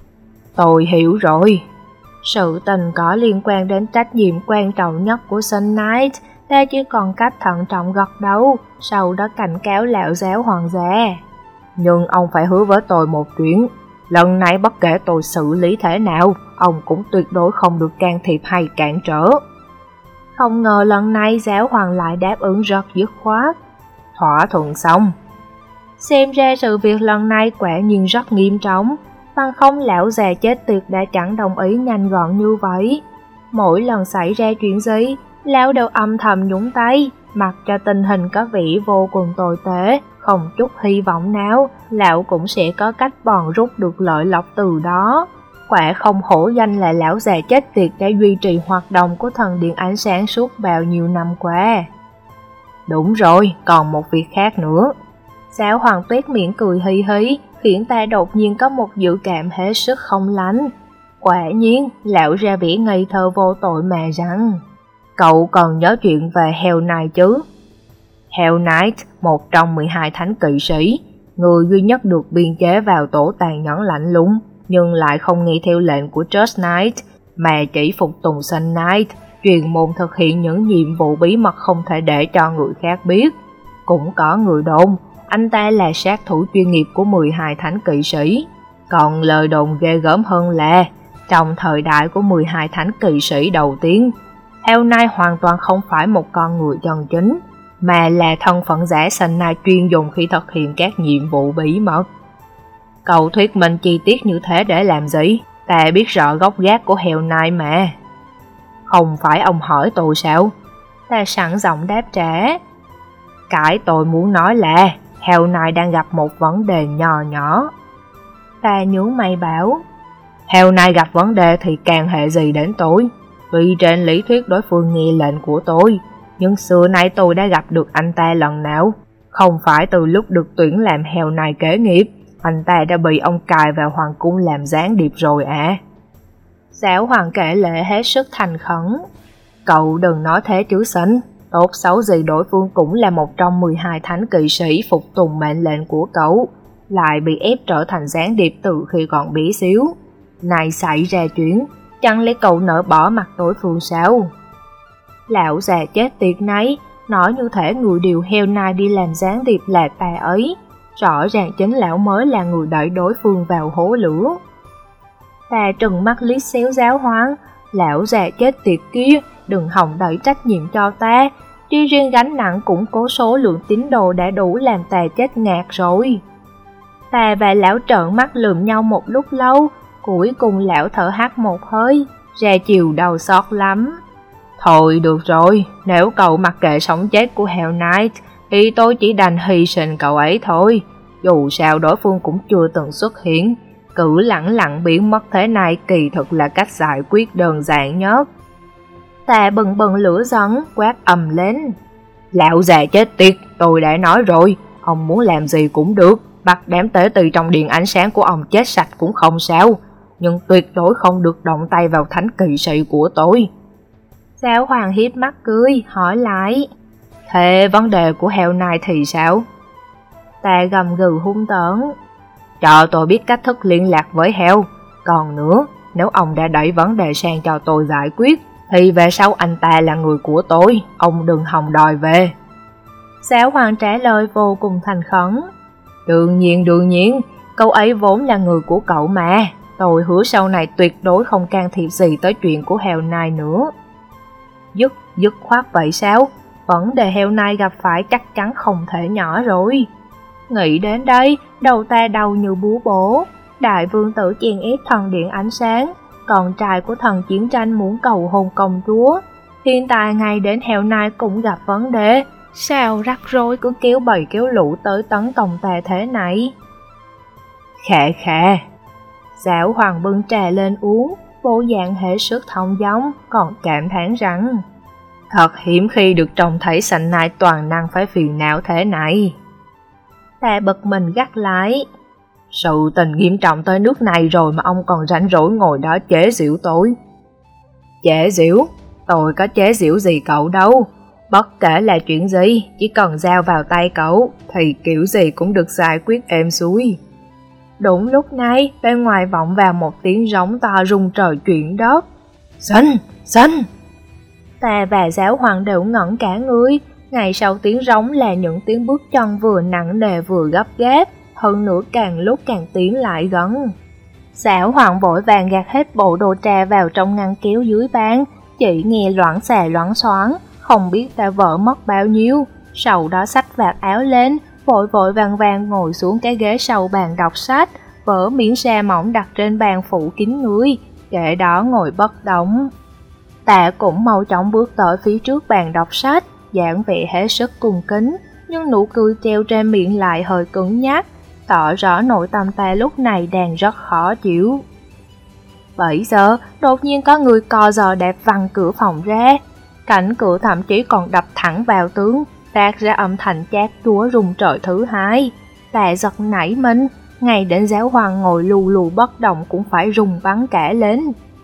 Tôi hiểu rồi. Sự tình có liên quan đến trách nhiệm quan trọng nhất của Sun Knight, ta chỉ còn cách thận trọng gật đầu, sau đó cảnh cáo lão giáo hoàng gia. Nhưng ông phải hứa với tôi một chuyện, lần này bất kể tôi xử lý thế nào, ông cũng tuyệt đối không được can thiệp hay cản trở. Không ngờ lần này giáo hoàng lại đáp ứng rất dứt khoát. Thỏa thuận xong. Xem ra sự việc lần này quả nhiên rất nghiêm trọng, bằng không lão già chết tiệt đã chẳng đồng ý nhanh gọn như vậy. Mỗi lần xảy ra chuyện gì, lão đều âm thầm nhúng tay, mặc cho tình hình có vẻ vô cùng tồi tệ, không chút hy vọng nào, lão cũng sẽ có cách bòn rút được lợi lộc từ đó. Quả không hổ danh là lão già chết tiệt đã duy trì hoạt động của thần điện ánh sáng suốt bao nhiêu năm qua. Đúng rồi, còn một việc khác nữa. Giáo hoàng tuét miệng cười hí hí, khiến ta đột nhiên có một dự cảm hết sức không lành. Quả nhiên, lão ra vẻ ngây thơ vô tội mà rằng, cậu còn nhớ chuyện về Hell Knight chứ? Hell Knight, một trong mười hai thánh kỵ sĩ, người duy nhất được biên chế vào tổ tàn nhẫn lạnh lùng, nhưng lại không nghe theo lệnh của Just Knight, mà chỉ phục tùng Sun Knight, truyền môn thực hiện những nhiệm vụ bí mật không thể để cho người khác biết. Cũng có người đồn, anh ta là sát thủ chuyên nghiệp của mười hai thánh kỵ sĩ. Còn lời đồn ghê gớm hơn là, trong thời đại của mười hai thánh kỵ sĩ đầu tiên, Hell Knight hoàn toàn không phải một con người chân chính, mà là thân phận giả Sun Knight chuyên dùng khi thực hiện các nhiệm vụ bí mật. Cậu thuyết minh chi tiết như thế để làm gì? Ta biết rõ gốc gác của Hell Knight mà. Không phải ông hỏi tôi sao? Ta sẵn giọng đáp trả. Cái tôi muốn nói là Hell Knight đang gặp một vấn đề nhỏ nhỏ. Ta nhướng mày bảo, Hell Knight gặp vấn đề thì càng hệ gì đến tôi? Tuy trên lý thuyết đối phương nghe lệnh của tôi, nhưng xưa nay tôi đã gặp được anh ta lần nào. Không phải từ lúc được tuyển làm Hell Knight kế nghiệp, anh ta đã bị ông cài vào hoàng cung làm gián điệp rồi à? Giáo hoàng kể lệ hết sức thành khẩn. Cậu đừng nói thế chứ Sinh. tốt xấu gì đối phương cũng là một trong mười hai thánh kỵ sĩ phục tùng mệnh lệnh của cậu, lại bị ép trở thành gián điệp từ khi còn bé xíu. Này xảy ra chuyện, chẳng lẽ cậu nỡ bỏ mặt đối phương sao? Lão già chết tiệt nấy, nói như thể người điều heo nai đi làm gián điệp là ta ấy. Rõ ràng chính lão mới là người đẩy đối phương vào hố lửa. Ta trừng mắt liếc xéo giáo hoán, lão già chết tiệt kia, đừng hòng đẩy trách nhiệm cho ta, chỉ riêng gánh nặng củng cố số lượng tín đồ đã đủ làm ta chết ngạt rồi. Ta và lão trợn mắt lườm nhau một lúc lâu, cuối cùng lão thở hắt một hơi, ra chiều đầu xót lắm. Thôi được rồi, nếu cậu mặc kệ sống chết của Hell Knight, thì tôi chỉ đành hy sinh cậu ấy thôi. Dù sao đối phương cũng chưa từng xuất hiện, cứ lẳng lặng biến mất thế này kỳ thực là cách giải quyết đơn giản nhất. Ta bừng bừng lửa giận, quát ầm lên. Lão già chết tiệt, tôi đã nói rồi, ông muốn làm gì cũng được, bắt đám tế tỳ trong điện ánh sáng của ông chết sạch cũng không sao, nhưng tuyệt đối không được động tay vào thánh kỵ sĩ của tôi. Giáo hoàng hiếp mắt cười, hỏi lại. Thế vấn đề của Hell Knight thì sao? Ta gầm gừ hung tợn. Cho tôi biết cách thức liên lạc với Hell. Còn nữa, nếu ông đã đẩy vấn đề sang cho tôi giải quyết, thì về sau anh ta là người của tôi, ông đừng hòng đòi về. Giáo hoàng trả lời vô cùng thành khẩn. Đương nhiên, đương nhiên, cậu ấy vốn là người của cậu mà. Tôi hứa sau này tuyệt đối không can thiệp gì tới chuyện của Hell Knight nữa. Dứt, dứt khoát vậy sao? Vấn đề Hell Knight gặp phải chắc chắn không thể nhỏ rồi. Nghĩ đến đây, đầu ta đau như búa bổ. Đại vương tử chèn ép thần điện ánh sáng, con trai của thần chiến tranh muốn cầu hôn công chúa. Hiện tại ngay đến Hell Knight cũng gặp vấn đề. Sao rắc rối cứ kéo bầy kéo lũ tới tấn công ta thế này? Khà khà. Giáo hoàng bưng trà lên uống, bộ dạng hệ sức thông dong, còn cảm thán rằng thật hiếm khi được trông thấy sành nai toàn năng phải phiền não thế này. Ta bật mình gắt lại. Sự tình nghiêm trọng tới nước này rồi mà ông còn rảnh rỗi ngồi đó chế giễu tôi. Chế giễu? Tôi có chế giễu gì cậu đâu. Bất kể là chuyện gì, chỉ cần giao vào tay cậu, thì kiểu gì cũng được giải quyết êm xuôi. Đúng lúc này, bên ngoài vọng vào một tiếng rống to rung trời chuyển đất. Xanh! Xanh! Ta và giáo hoàng đều ngẩn cả người. Ngày sau tiếng rống là những tiếng bước chân vừa nặng nề vừa gấp gáp, hơn nữa càng lúc càng tiến lại gần. Giáo hoàng vội vàng gạt hết bộ đồ trà vào trong ngăn kéo dưới bàn, chỉ nghe loãng xà loãng xoáng, không biết ta vỡ mất bao nhiêu. Sau đó xách vạt áo lên, vội vội vàng vàng ngồi xuống cái ghế sau bàn đọc sách, vỡ miếng da mỏng đặt trên bàn phủ kín người, kệ đó ngồi bất động. Ta cũng mau chóng bước tới phía trước bàn đọc sách, dáng vẻ hết sức cung kính, nhưng nụ cười treo trên miệng lại hơi cứng nhắc, tỏ rõ nội tâm ta lúc này đang rất khó chịu. Bây giờ, đột nhiên có người co giò đạp văng cửa phòng ra, cánh cửa thậm chí còn đập thẳng vào tường, phát ra âm thanh chát chúa rung trời thứ hai. Ta giật nảy mình, ngay đến giáo hoàng ngồi lù lù bất động cũng phải rung bắn cả lên.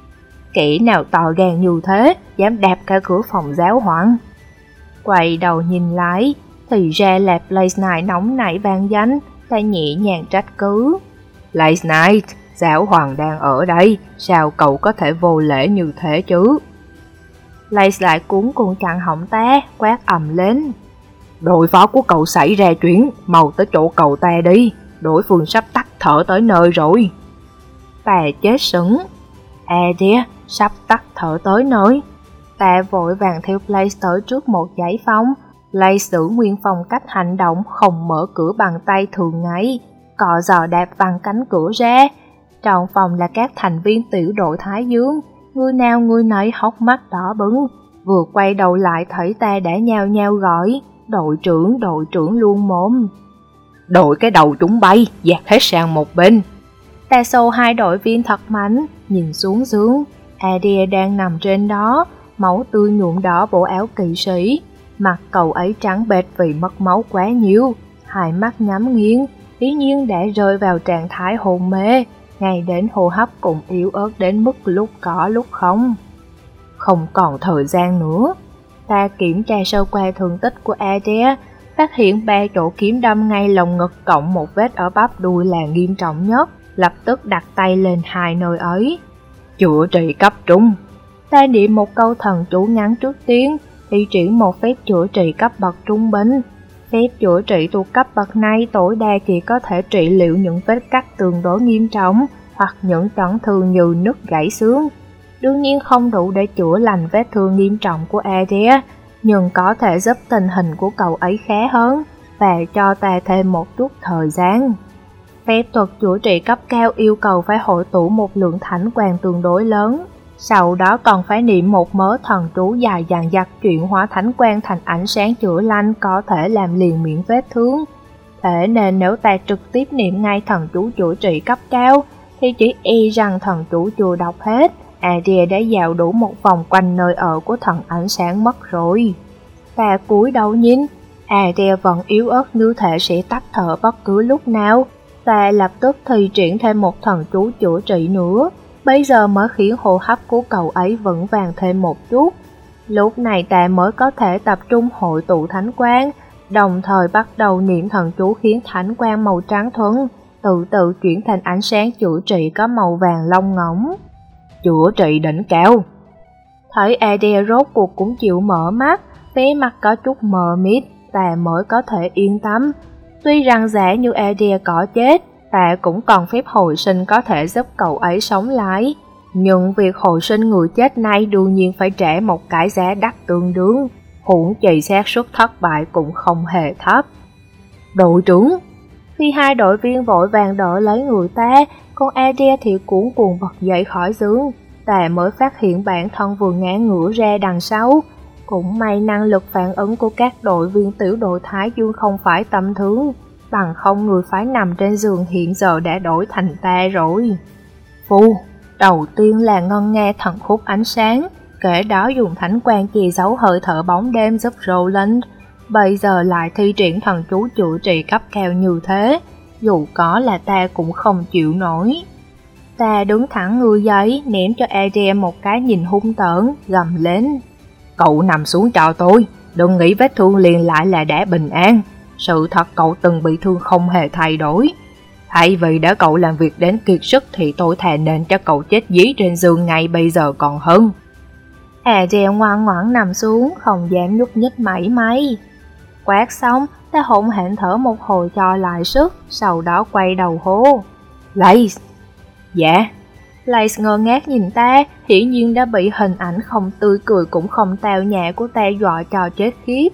Kẻ nào to gan như thế, dám đạp cả cửa phòng giáo hoàng? Quay đầu nhìn lại, thì ra là Blaze Knight nóng nảy vang danh. Ta nhẹ nhàng trách cứ. Blaze Knight, giáo hoàng đang ở đây, sao cậu có thể vô lễ như thế chứ? Blaze lại cuốn cuồng chặn họng ta, quát ầm lên. Đội phó của cậu xảy ra chuyện, mau tới chỗ cậu ta đi, đối phương sắp tắt thở tới nơi rồi. Ta chết sững. À đĩa, sắp tắt thở tới nơi. Ta vội vàng theo Blaze tới trước một dãy phòng. Blaze giữ nguyên phong cách hành động, không mở cửa bằng tay thường ngày, cọ giò đạp văng cánh cửa ra. Trong phòng là các thành viên tiểu đội Thái Dương, người nào người nấy hốc mắt đỏ bừng, vừa quay đầu lại thấy ta đã nhao nhao gọi, đội trưởng, đội trưởng luôn mồm. Đội cái đầu chúng bay, dạt hết sang một bên. Ta xô hai đội viên thật mạnh, nhìn xuống dưới, Adia đang nằm trên đó, máu tươi nhuộm đỏ bộ áo kỵ sĩ. Mặt cậu ấy trắng bệch vì mất máu quá nhiều, hai mắt nhắm nghiêng, dĩ nhiên đã rơi vào trạng thái hôn mê, ngay đến hô hấp cũng yếu ớt đến mức lúc có lúc không. Không còn thời gian nữa. ta kiểm tra sơ qua thương tích của Adria, phát hiện ba chỗ kiếm đâm ngay lồng ngực cộng một vết ở bắp đùi là nghiêm trọng nhất, lập tức đặt tay lên hai nơi ấy. Chữa trị cấp trung. Ta niệm một câu thần chú ngắn trước tiên, thi triển một phép chữa trị cấp bậc trung bình. Phép chữa trị thuộc cấp bậc này tối đa chỉ có thể trị liệu những vết cắt tương đối nghiêm trọng hoặc những chấn thương như nứt gãy xương. Đương nhiên không đủ để chữa lành vết thương nghiêm trọng của Adria, nhưng có thể giúp tình hình của cậu ấy khá hơn và cho ta thêm một chút thời gian. Phép thuật chữa trị cấp cao yêu cầu phải hội tụ một lượng thánh quang tương đối lớn, sau đó còn phải niệm một mớ thần chú dài dằng dặc chuyển hóa thánh quang thành ánh sáng chữa lành có thể làm liền miệng vết thương. Thế nên nếu ta trực tiếp niệm ngay thần chú chữa trị cấp cao, thì chỉ y rằng thần chú chưa đọc hết, Adria đã dạo đủ một vòng quanh nơi ở của thần ánh sáng mất rồi. Ta cúi đầu nhìn, Adria vẫn yếu ớt như thể sẽ tắt thở bất cứ lúc nào. Ta lập tức thi triển thêm một thần chú chữa trị nữa, bây giờ mới khiến hô hấp của cậu ấy vững vàng thêm một chút. Lúc này ta mới có thể tập trung hội tụ thánh quang, đồng thời bắt đầu niệm thần chú khiến thánh quang màu trắng thuần từ từ chuyển thành ánh sáng chữa trị có màu vàng long ngỗng. Chữa trị đỉnh cao. Thấy Adria rốt cuộc cũng chịu mở mắt, vẻ mặt có chút mờ mịt, ta mới có thể yên tâm. Tuy rằng giả như Adria có chết, ta cũng còn phép hồi sinh có thể giúp cậu ấy sống lại. Nhưng việc hồi sinh người chết này đương nhiên phải trả một cái giá đắt tương đương, huống chi xác suất thất bại cũng không hề thấp. Đội trưởng. Khi hai đội viên vội vàng đỡ lấy người ta, con Adria thì cuốn cuồng bật dậy khỏi giường. Ta mới phát hiện bản thân vừa ngã ngửa ra đằng sau. Cũng may năng lực phản ứng của các đội viên tiểu đội Thái Dương không phải tầm thường, bằng không người phải nằm trên giường hiện giờ đã đổi thành ta rồi. Phu, đầu tiên là ngân nghe thần khúc ánh sáng, kể đó dùng thánh quang che giấu hơi thở bóng đêm giúp Roland. Bây giờ lại thi triển thần chú chữa trị cấp cao như thế, dù có là ta cũng không chịu nổi. Ta đứng thẳng người dậy, ném cho Adria một cái nhìn hung tợn, gầm lên. Cậu nằm xuống cho tôi, đừng nghĩ vết thương liền lại là đã bình an. Sự thật cậu từng bị thương không hề thay đổi. Thay vì để cậu làm việc đến kiệt sức thì tôi thà nên cho cậu chết dí trên giường ngay bây giờ còn hơn. Adria ngoan ngoãn nằm xuống, không dám nhúc nhích mảy may. Quát xong, ta hỗn hển thở một hồi cho lại sức, sau đó quay đầu hô. Lace! Dạ? Lace ngơ ngác nhìn ta, hiển nhiên đã bị hình ảnh không tươi cười cũng không tao nhã của ta dọa cho chết khiếp.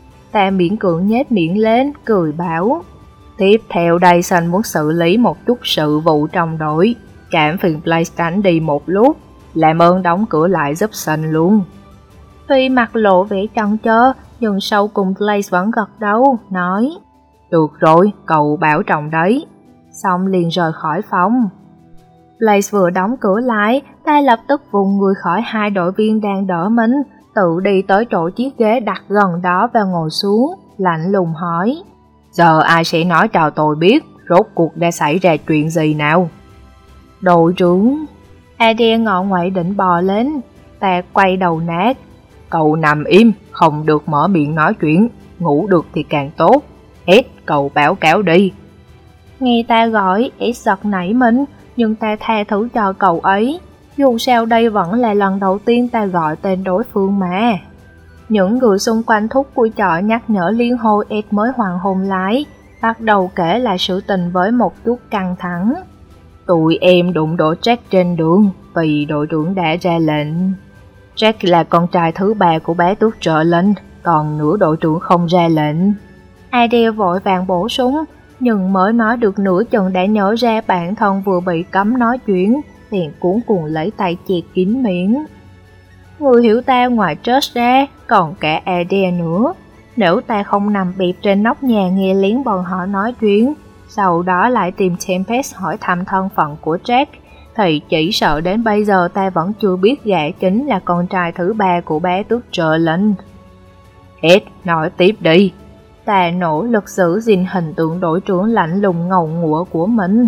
Ta miễn cưỡng nhếch miệng lên, cười bảo. Tiếp theo Dyson muốn xử lý một chút sự vụ trong đội, cảm phiền Blaze tránh đi một lúc, làm ơn đóng cửa lại giúp Sun luôn. Tuy mặt lộ vẻ chần chờ, nhưng sau cùng Blaze vẫn gật đầu, nói. Được rồi, cậu bảo trọng đấy. Xong liền rời khỏi phòng. Blaze vừa đóng cửa lại, ta lập tức vùng người khỏi hai đội viên đang đỡ mình, tự đi tới chỗ chiếc ghế đặt gần đó và ngồi xuống, lạnh lùng hỏi. Giờ ai sẽ nói cho tôi biết, rốt cuộc đã xảy ra chuyện gì nào? Đội trưởng. Adria ngọ ngoại định bò lên, ta quay đầu nát. Cậu nằm im, không được mở miệng nói chuyện, ngủ được thì càng tốt. Ed, cậu báo cáo đi. Nghe ta gọi, Ed giật nảy mình, nhưng ta tha thứ cho cậu ấy. Dù sao đây vẫn là lần đầu tiên ta gọi tên đối phương mà. Những người xung quanh thúc cùi chọ nhắc nhở liên hồi Ed mới hoàn hồn lại, bắt đầu kể lại sự tình với một chút căng thẳng. Tụi em đụng đổ Jack trên đường, vì đội trưởng đã ra lệnh. Jack là con trai thứ ba của bá tước trợ lên, còn nửa đội trưởng không ra lệnh. Adele vội vàng bổ sung, nhưng mới nói được nửa chừng đã nhớ ra bản thân vừa bị cấm nói chuyện, liền cuốn cuồng lấy tay chẹt kín miệng. Người hiểu ta ngoài Josh ra, còn cả Adele nữa. Nếu ta không nằm bẹp trên nóc nhà nghe lén bọn họ nói chuyện, sau đó lại tìm Tempest hỏi thăm thân phận của Jack, thì chỉ sợ đến bây giờ ta vẫn chưa biết gã chính là con trai thứ ba của bá tước trợ lệnh. Ed, nói tiếp đi. Ta nỗ lực giữ gìn hình tượng đội trưởng lạnh lùng ngầu ngụa của mình.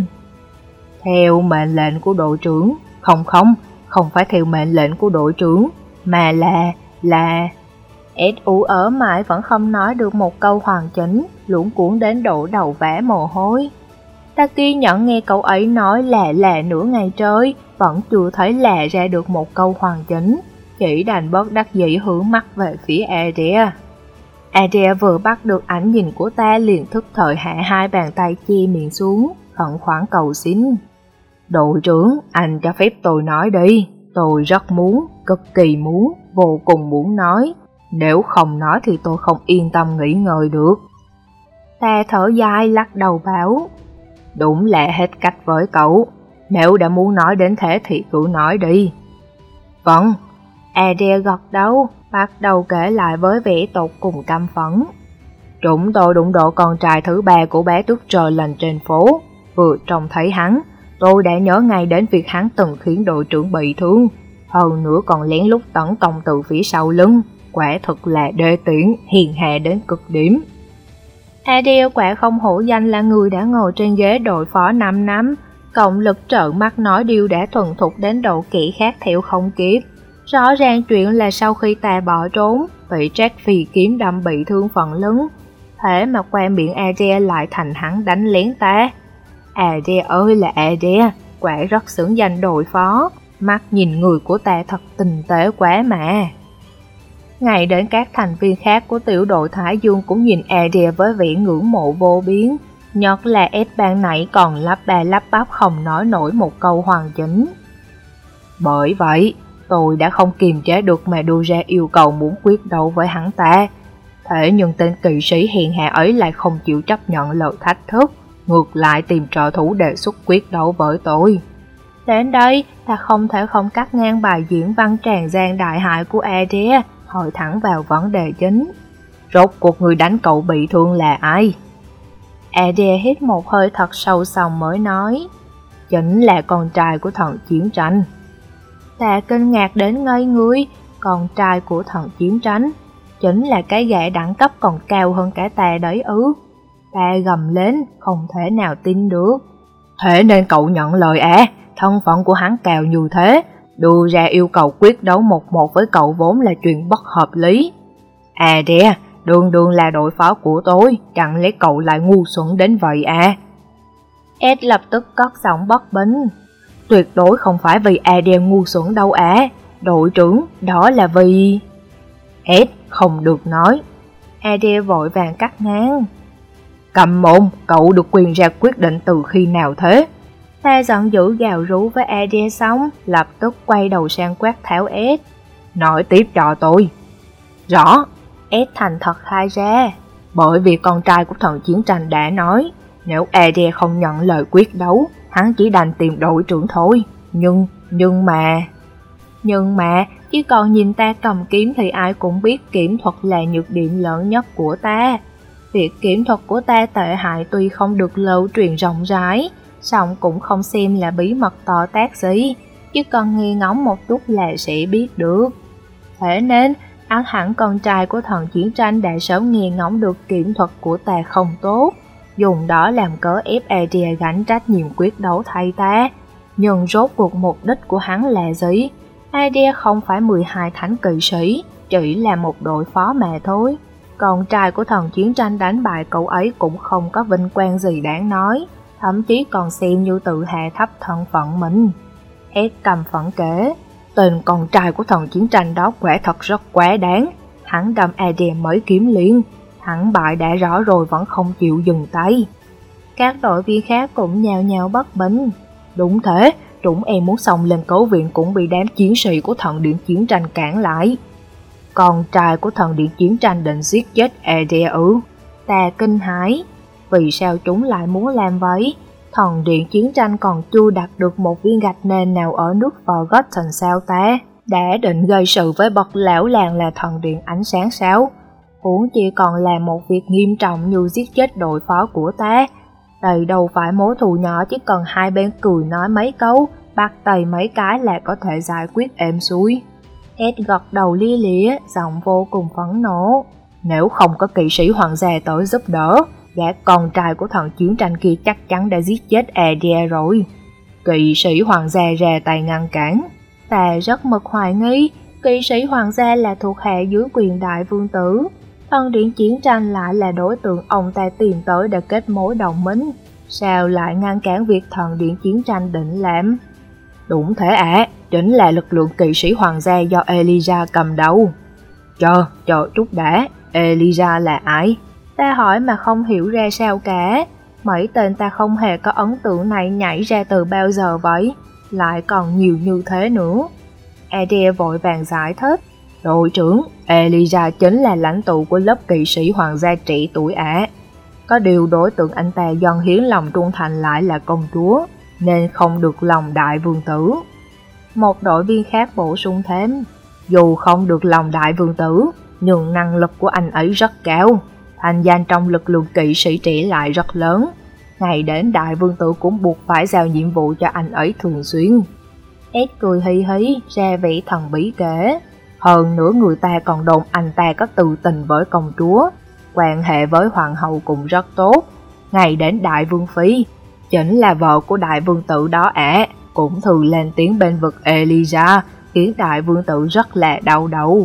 Theo mệnh lệnh của đội trưởng, không không, không phải theo mệnh lệnh của đội trưởng, mà là, là... Ed ú ớ mãi vẫn không nói được một câu hoàn chỉnh, luống cuống đến đổ đầu vã mồ hôi. Ta kiên nhẫn nghe cậu ấy nói lẹ lẹ nửa ngày trời, vẫn chưa thấy lẹ ra được một câu hoàn chỉnh, chỉ đành bất đắc dĩ hướng mắt về phía Adria. Adria vừa bắt được ánh nhìn của ta liền thức thời hạ hai bàn tay che miệng xuống, khẩn khoản cầu xin. Đội trưởng, anh cho phép tôi nói đi, tôi rất muốn, cực kỳ muốn, vô cùng muốn nói, nếu không nói thì tôi không yên tâm nghỉ ngơi được. Ta thở dài lắc đầu bảo, đúng là hết cách với cậu, nếu đã muốn nói đến thế thì cứ nói đi. Vâng, Adria gật đầu, bắt đầu kể lại với vẻ tột cùng căm phẫn. Chúng tôi đụng độ con trai thứ ba của bé Tuyết Trời lần trên phố, vừa trông thấy hắn, tôi đã nhớ ngay đến việc hắn từng khiến đội trưởng bị thương, hơn nữa còn lén lút tấn công từ phía sau lưng, quả thực là đê tiện, hiền hạ đến cực điểm. Adele quả không hổ danh là người đã ngồi trên ghế đội phó năm năm, cộng lực trợn mắt nói điều đã thuần thục đến độ kỹ khác theo không kịp. Rõ ràng chuyện là sau khi ta bỏ trốn, bị Jack vì kiếm đâm bị thương phần lưng, thế mà qua miệng Adele lại thành hắn đánh lén ta. Adele ơi là Adele, quả rất xứng danh đội phó, mắt nhìn người của ta thật tinh tế quá mà. Ngay đến các thành viên khác của tiểu đội Thái Dương cũng nhìn Adele với vẻ ngưỡng mộ vô biến, nhất là Ed ban nãy còn lắp ba lắp bắp không nói nổi một câu hoàn chỉnh. Bởi vậy, tôi đã không kiềm chế được mà đưa ra yêu cầu muốn quyết đấu với hắn ta. Thế nhưng tên kỵ sĩ hiền hạ ấy lại không chịu chấp nhận lời thách thức, ngược lại tìm trợ thủ đề xuất quyết đấu với tôi. Đến đây, ta không thể không cắt ngang bài diễn văn tràn gian đại hại của Adria, hỏi thẳng vào vấn đề chính. Rốt cuộc người đánh cậu bị thương là ai? Adria hít một hơi thật sâu xong mới nói, chính là con trai của thần chiến tranh. Ta kinh ngạc đến ngây người, con trai của thần chiến tranh, chính là cái gã đẳng cấp còn cao hơn cả ta đấy ư. Ta gầm lên, không thể nào tin được. Thế nên cậu nhận lời à, thân phận của hắn cao như thế, đưa ra yêu cầu quyết đấu một một với cậu vốn là chuyện bất hợp lý. À đè, đường đường là đội phó của tôi, chẳng lẽ cậu lại ngu xuẩn đến vậy à? Ed lập tức cất giọng bất bình. Tuyệt đối không phải vì Adele ngu xuẩn đâu à, đội trưởng, đó là vì... Ed, không được nói. Adele vội vàng cắt ngang. Cầm mồm, cậu được quyền ra quyết định từ khi nào thế? Ta giận dữ gào rú với Adele xong, lập tức quay đầu sang quát tháo Ed. Nói tiếp cho tôi. Rõ, Ed thành thật khai ra. Bởi vì con trai của thần chiến tranh đã nói, nếu Adele không nhận lời quyết đấu, hắn chỉ đành tìm đội trưởng thôi. Nhưng, nhưng mà... Nhưng mà, chỉ còn nhìn ta cầm kiếm thì ai cũng biết kiểm thuật là nhược điểm lớn nhất của ta. Việc kiểm thuật của ta tệ hại tuy không được lưu truyền rộng rãi, song cũng không xem là bí mật to tát gì, chứ cần nghi ngóng một chút là sẽ biết được. Thế nên, ắt hẳn con trai của thần chiến tranh đã sớm nghi ngóng được kiểm thuật của ta không tốt, dùng đó làm cớ ép Adele gánh trách nhiệm quyết đấu thay ta. Nhưng rốt cuộc mục đích của hắn là gì? Adele không phải mười hai thánh kỵ sĩ, chỉ là một đội phó mà thôi. Con trai của thần chiến tranh đánh bại cậu ấy cũng không có vinh quang gì đáng nói, thậm chí còn xem như tự hạ thấp thân phận mình. Ed cầm phẫn kể, tên con trai của thần chiến tranh đó quả thật rất quá đáng. Hắn đâm Adele mấy kiếm liền, hắn bại đã rõ rồi vẫn không chịu dừng tay. Các đội viên khác cũng nhào nhào bất bình. Đúng thế, chúng em muốn xông lên cứu viện cũng bị đám chiến sĩ của thần điện chiến tranh cản lại. Con trai của thần điện chiến tranh định giết chết Adele ư? Ta kinh hãi. Vì sao chúng lại muốn làm vậy? Thần điện chiến tranh còn chưa đặt được một viên gạch nền nào ở nước Forgotten sao ta? Đã định gây sự với bậc lão làng là thần điện ánh sáng sao? Huống chi còn là một việc nghiêm trọng như giết chết đội phó của ta. Đây đâu phải mối thù nhỏ, chỉ cần hai bên cười nói mấy câu, bắt tay mấy cái là có thể giải quyết êm xuôi. Ed gật đầu lia lịa, giọng vô cùng phẫn nộ. Nếu không có kỵ sĩ hoàng gia tới giúp đỡ, gã con trai của thần chiến tranh kia chắc chắn đã giết chết Adele rồi. Kỵ sĩ hoàng gia ra tay ngăn cản. Ta rất mực hoài nghi, Kỵ sĩ hoàng gia là thuộc hạ dưới quyền đại vương tử, thần điện chiến tranh lại là đối tượng ông ta tìm tới để kết mối đồng minh. Sao lại ngăn cản việc thần điện chiến tranh định làm? Đúng thế ạ, à, chính là lực lượng kỵ sĩ hoàng gia do Elijah cầm đầu. Chờ, chờ chút đã, Elijah là ai? Ta hỏi mà không hiểu ra sao cả. Mấy tên ta không hề có ấn tượng này nhảy ra từ bao giờ vậy? Lại còn nhiều như thế nữa. Adair vội vàng giải thích. Đội trưởng, Elijah chính là lãnh tụ của lớp kỵ sĩ hoàng gia trẻ tuổi ạ. À. Có điều đối tượng anh ta dâng hiến lòng trung thành lại là công chúa, nên không được lòng đại vương tử. Một đội viên khác bổ sung thêm. Dù không được lòng đại vương tử, nhưng năng lực của anh ấy rất cao. Thành danh trong lực lượng kỵ sĩ trẻ lại rất lớn. Ngày đến đại vương tử cũng buộc phải giao nhiệm vụ cho anh ấy thường xuyên. Ed cười hí hí, ra vẻ thần bí kể. Hơn nữa người ta còn đồn anh ta có tư tình với công chúa, quan hệ với hoàng hậu cũng rất tốt. Ngày đến đại vương phi, chính là vợ của đại vương tử đó ạ, à, cũng thường lên tiếng bên vực Elijah, khiến đại vương tử rất là đau đầu.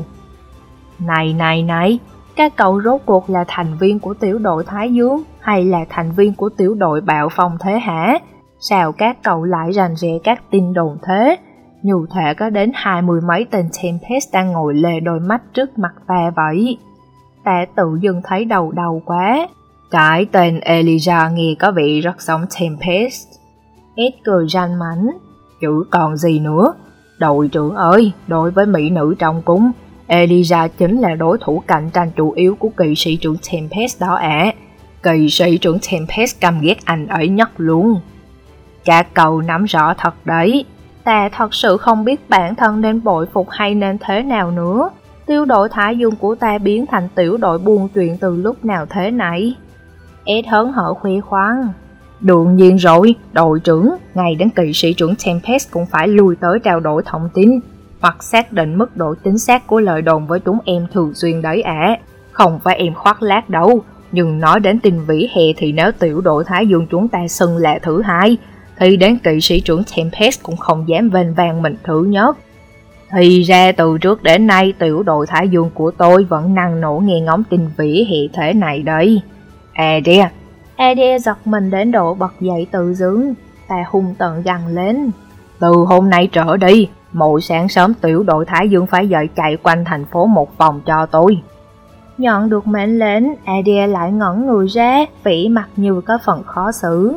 Này này này, các cậu rốt cuộc là thành viên của tiểu đội Thái Dương hay là thành viên của tiểu đội Bạo Phong thế hả? Sao các cậu lại rành rẽ các tin đồn thế? Như thể có đến hai mươi mấy tên Tempest đang ngồi lê đôi mắt trước mặt ta vậy. Ta tự dưng thấy đầu đầu quá. Cái tên Elijah nghe có vẻ rất giống Tempest. Ed cười ranh mãnh. Chứ còn gì nữa. Đội trưởng ơi, đối với mỹ nữ trong cung, Elijah chính là đối thủ cạnh tranh chủ yếu của kỵ sĩ trưởng Tempest đó ạ. À. Kỵ sĩ trưởng Tempest căm ghét anh ấy nhất luôn. Các cậu nắm rõ thật đấy. Ta thật sự không biết bản thân nên bội phục hay nên thế nào nữa. Tiểu đội Thái Dương của ta biến thành tiểu đội buôn chuyện từ lúc nào thế này? Ed hớn hở khoe khoang. Đương nhiên rồi, đội trưởng, ngày đến kỵ sĩ trưởng Tempest cũng phải lui tới trao đổi thông tin, hoặc xác định mức độ chính xác của lời đồn với chúng em thường xuyên đấy ạ. À. Không phải em khoác lác đâu, nhưng nói đến tin vỉ hè thì nếu tiểu đội Thái Dương chúng ta xưng là thứ hai, thì đến kỵ sĩ trưởng Tempest cũng không dám vênh vang mình thứ nhất. Thì ra từ trước đến nay tiểu đội Thái Dương của tôi vẫn năng nổ nghe ngóng tin vỉ hè thế này đấy. Adair, Adair giật mình đến độ bật dậy từ giường. Ta hung tợn gằn lên. Từ hôm nay trở đi, mỗi sáng sớm tiểu đội Thái Dương phải dậy chạy quanh thành phố một vòng cho tôi. Nhận được mệnh lệnh, Adair lại ngẩn người ra, vẻ mặt như có phần khó xử.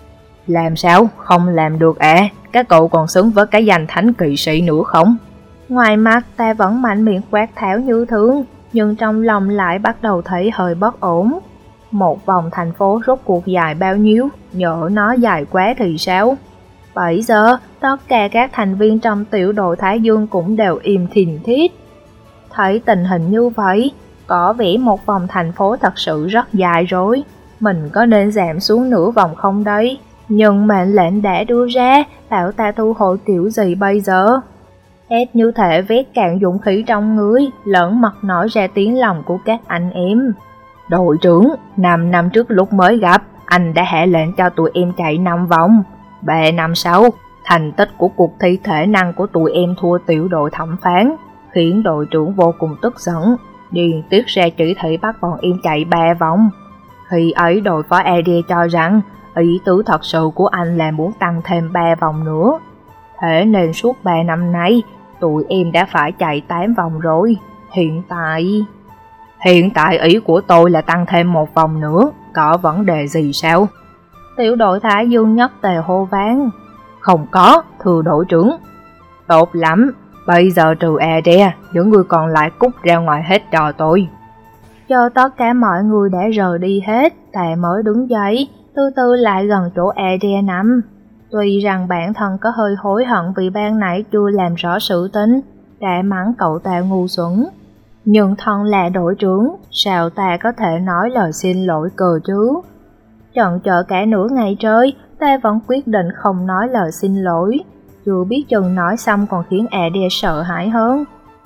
Làm sao? Không làm được à? Các cậu còn xứng với cái danh thánh kỵ sĩ nữa không? Ngoài mặt ta vẫn mạnh miệng quát tháo như thường, nhưng trong lòng lại bắt đầu thấy hơi bất ổn. Một vòng thành phố rốt cuộc dài bao nhiêu? Nhỡ nó dài quá thì sao? Bây giờ, tất cả các thành viên trong tiểu đội Thái Dương cũng đều im thìn thít. Thấy tình hình như vậy, có vẻ một vòng thành phố thật sự rất dài rồi. Mình có nên giảm xuống nửa vòng không đấy? Nhưng mệnh lệnh đã đưa ra, bảo ta thu hồi kiểu gì bây giờ? Ed như thể vét cạn dũng khí trong người, lẫn mặt nói ra tiếng lòng của các anh em. Đội trưởng, năm năm trước lúc mới gặp, anh đã hạ lệnh cho tụi em chạy năm vòng. Ba năm sau, thành tích của cuộc thi thể năng của tụi em thua tiểu đội thẩm phán, khiến đội trưởng vô cùng tức giận, điền tiết ra chỉ thị bắt bọn em chạy ba vòng. Khi ấy đội phó Adair cho rằng ý tứ thật sự của anh là muốn tăng thêm ba vòng nữa. Thế nên suốt ba năm nay, tụi em đã phải chạy tám vòng rồi. Hiện tại... Hiện tại ý của tôi là tăng thêm một vòng nữa, có vấn đề gì sao? Tiểu đội Thái Dương nhất tề hô vang. Không có, thưa đội trưởng. Tốt lắm, bây giờ trừ Adair, những người còn lại cút ra ngoài hết trò tôi. Cho tất cả mọi người đã rời đi hết, ta mới đứng dậy, từ từ lại gần chỗ Adair nằm. Tuy rằng bản thân có hơi hối hận vì ban nãy chưa làm rõ sự tính, đã mắng cậu ta ngu xuẩn. Nhưng thân là đội trưởng, sao ta có thể nói lời xin lỗi cờ chứ? Chần chờ cả nửa ngày trời, ta vẫn quyết định không nói lời xin lỗi. Chưa biết chừng nói xong còn khiến Adair sợ hãi hơn.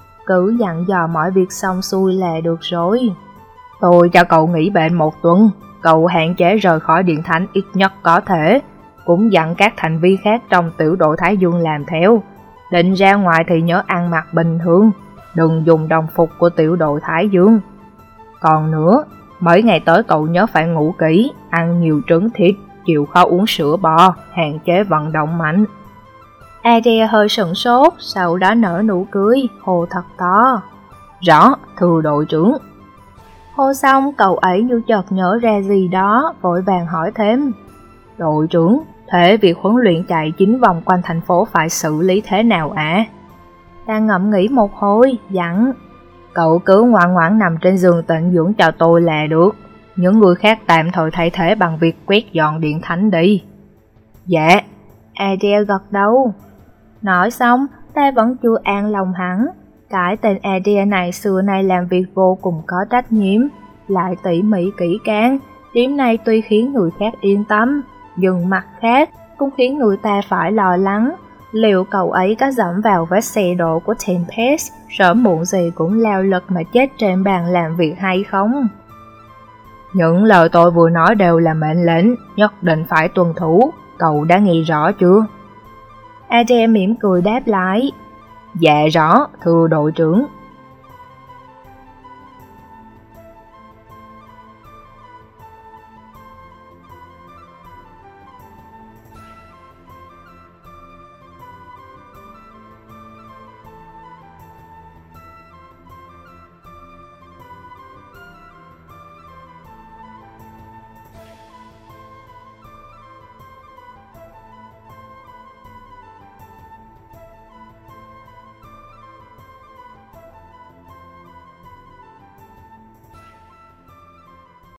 Cứ dặn dò mọi việc xong xuôi là được rồi. Tôi cho cậu nghỉ bệnh một tuần, cậu hạn chế rời khỏi Điện Thánh ít nhất có thể. Cũng dặn các thành viên khác trong tiểu đội Thái Dương làm theo. Định ra ngoài thì nhớ ăn mặc bình thường, đừng dùng đồng phục của tiểu đội Thái Dương. Còn nữa, mấy ngày tới cậu nhớ phải ngủ kỹ, ăn nhiều trứng thịt, chịu khó uống sữa bò, hạn chế vận động mạnh. Adele hơi sửng sốt, sau đó nở nụ cười, hô thật to. Rõ, thưa đội trưởng. Hô xong, cậu ấy như chợt nhớ ra gì đó, vội vàng hỏi thêm. Đội trưởng, thế việc huấn luyện chạy chín vòng quanh thành phố phải xử lý thế nào ạ? À? Ta ngẫm nghĩ một hồi, dặn. Cậu cứ ngoan ngoãn nằm trên giường tịnh dưỡng cho tôi là được. Những người khác tạm thời thay thế bằng việc quét dọn điện thánh đi. Dạ. Adele gật đầu. Nói xong, ta vẫn chưa an lòng hẳn. Cái tên Adele này xưa nay làm việc vô cùng có trách nhiệm, lại tỉ mỉ kỹ càng. Điểm này tuy khiến người khác yên tâm, nhưng mặt khác cũng khiến người ta phải lo lắng. Liệu cậu ấy có dẫm vào vết xe đổ của Tempest, sớm muộn gì cũng lao lực mà chết trên bàn làm việc hay không? Những lời tôi vừa nói đều là mệnh lệnh, nhất định phải tuân thủ. Cậu đã nghe rõ chưa? Adele mỉm cười đáp lại. Dạ rõ, thưa đội trưởng.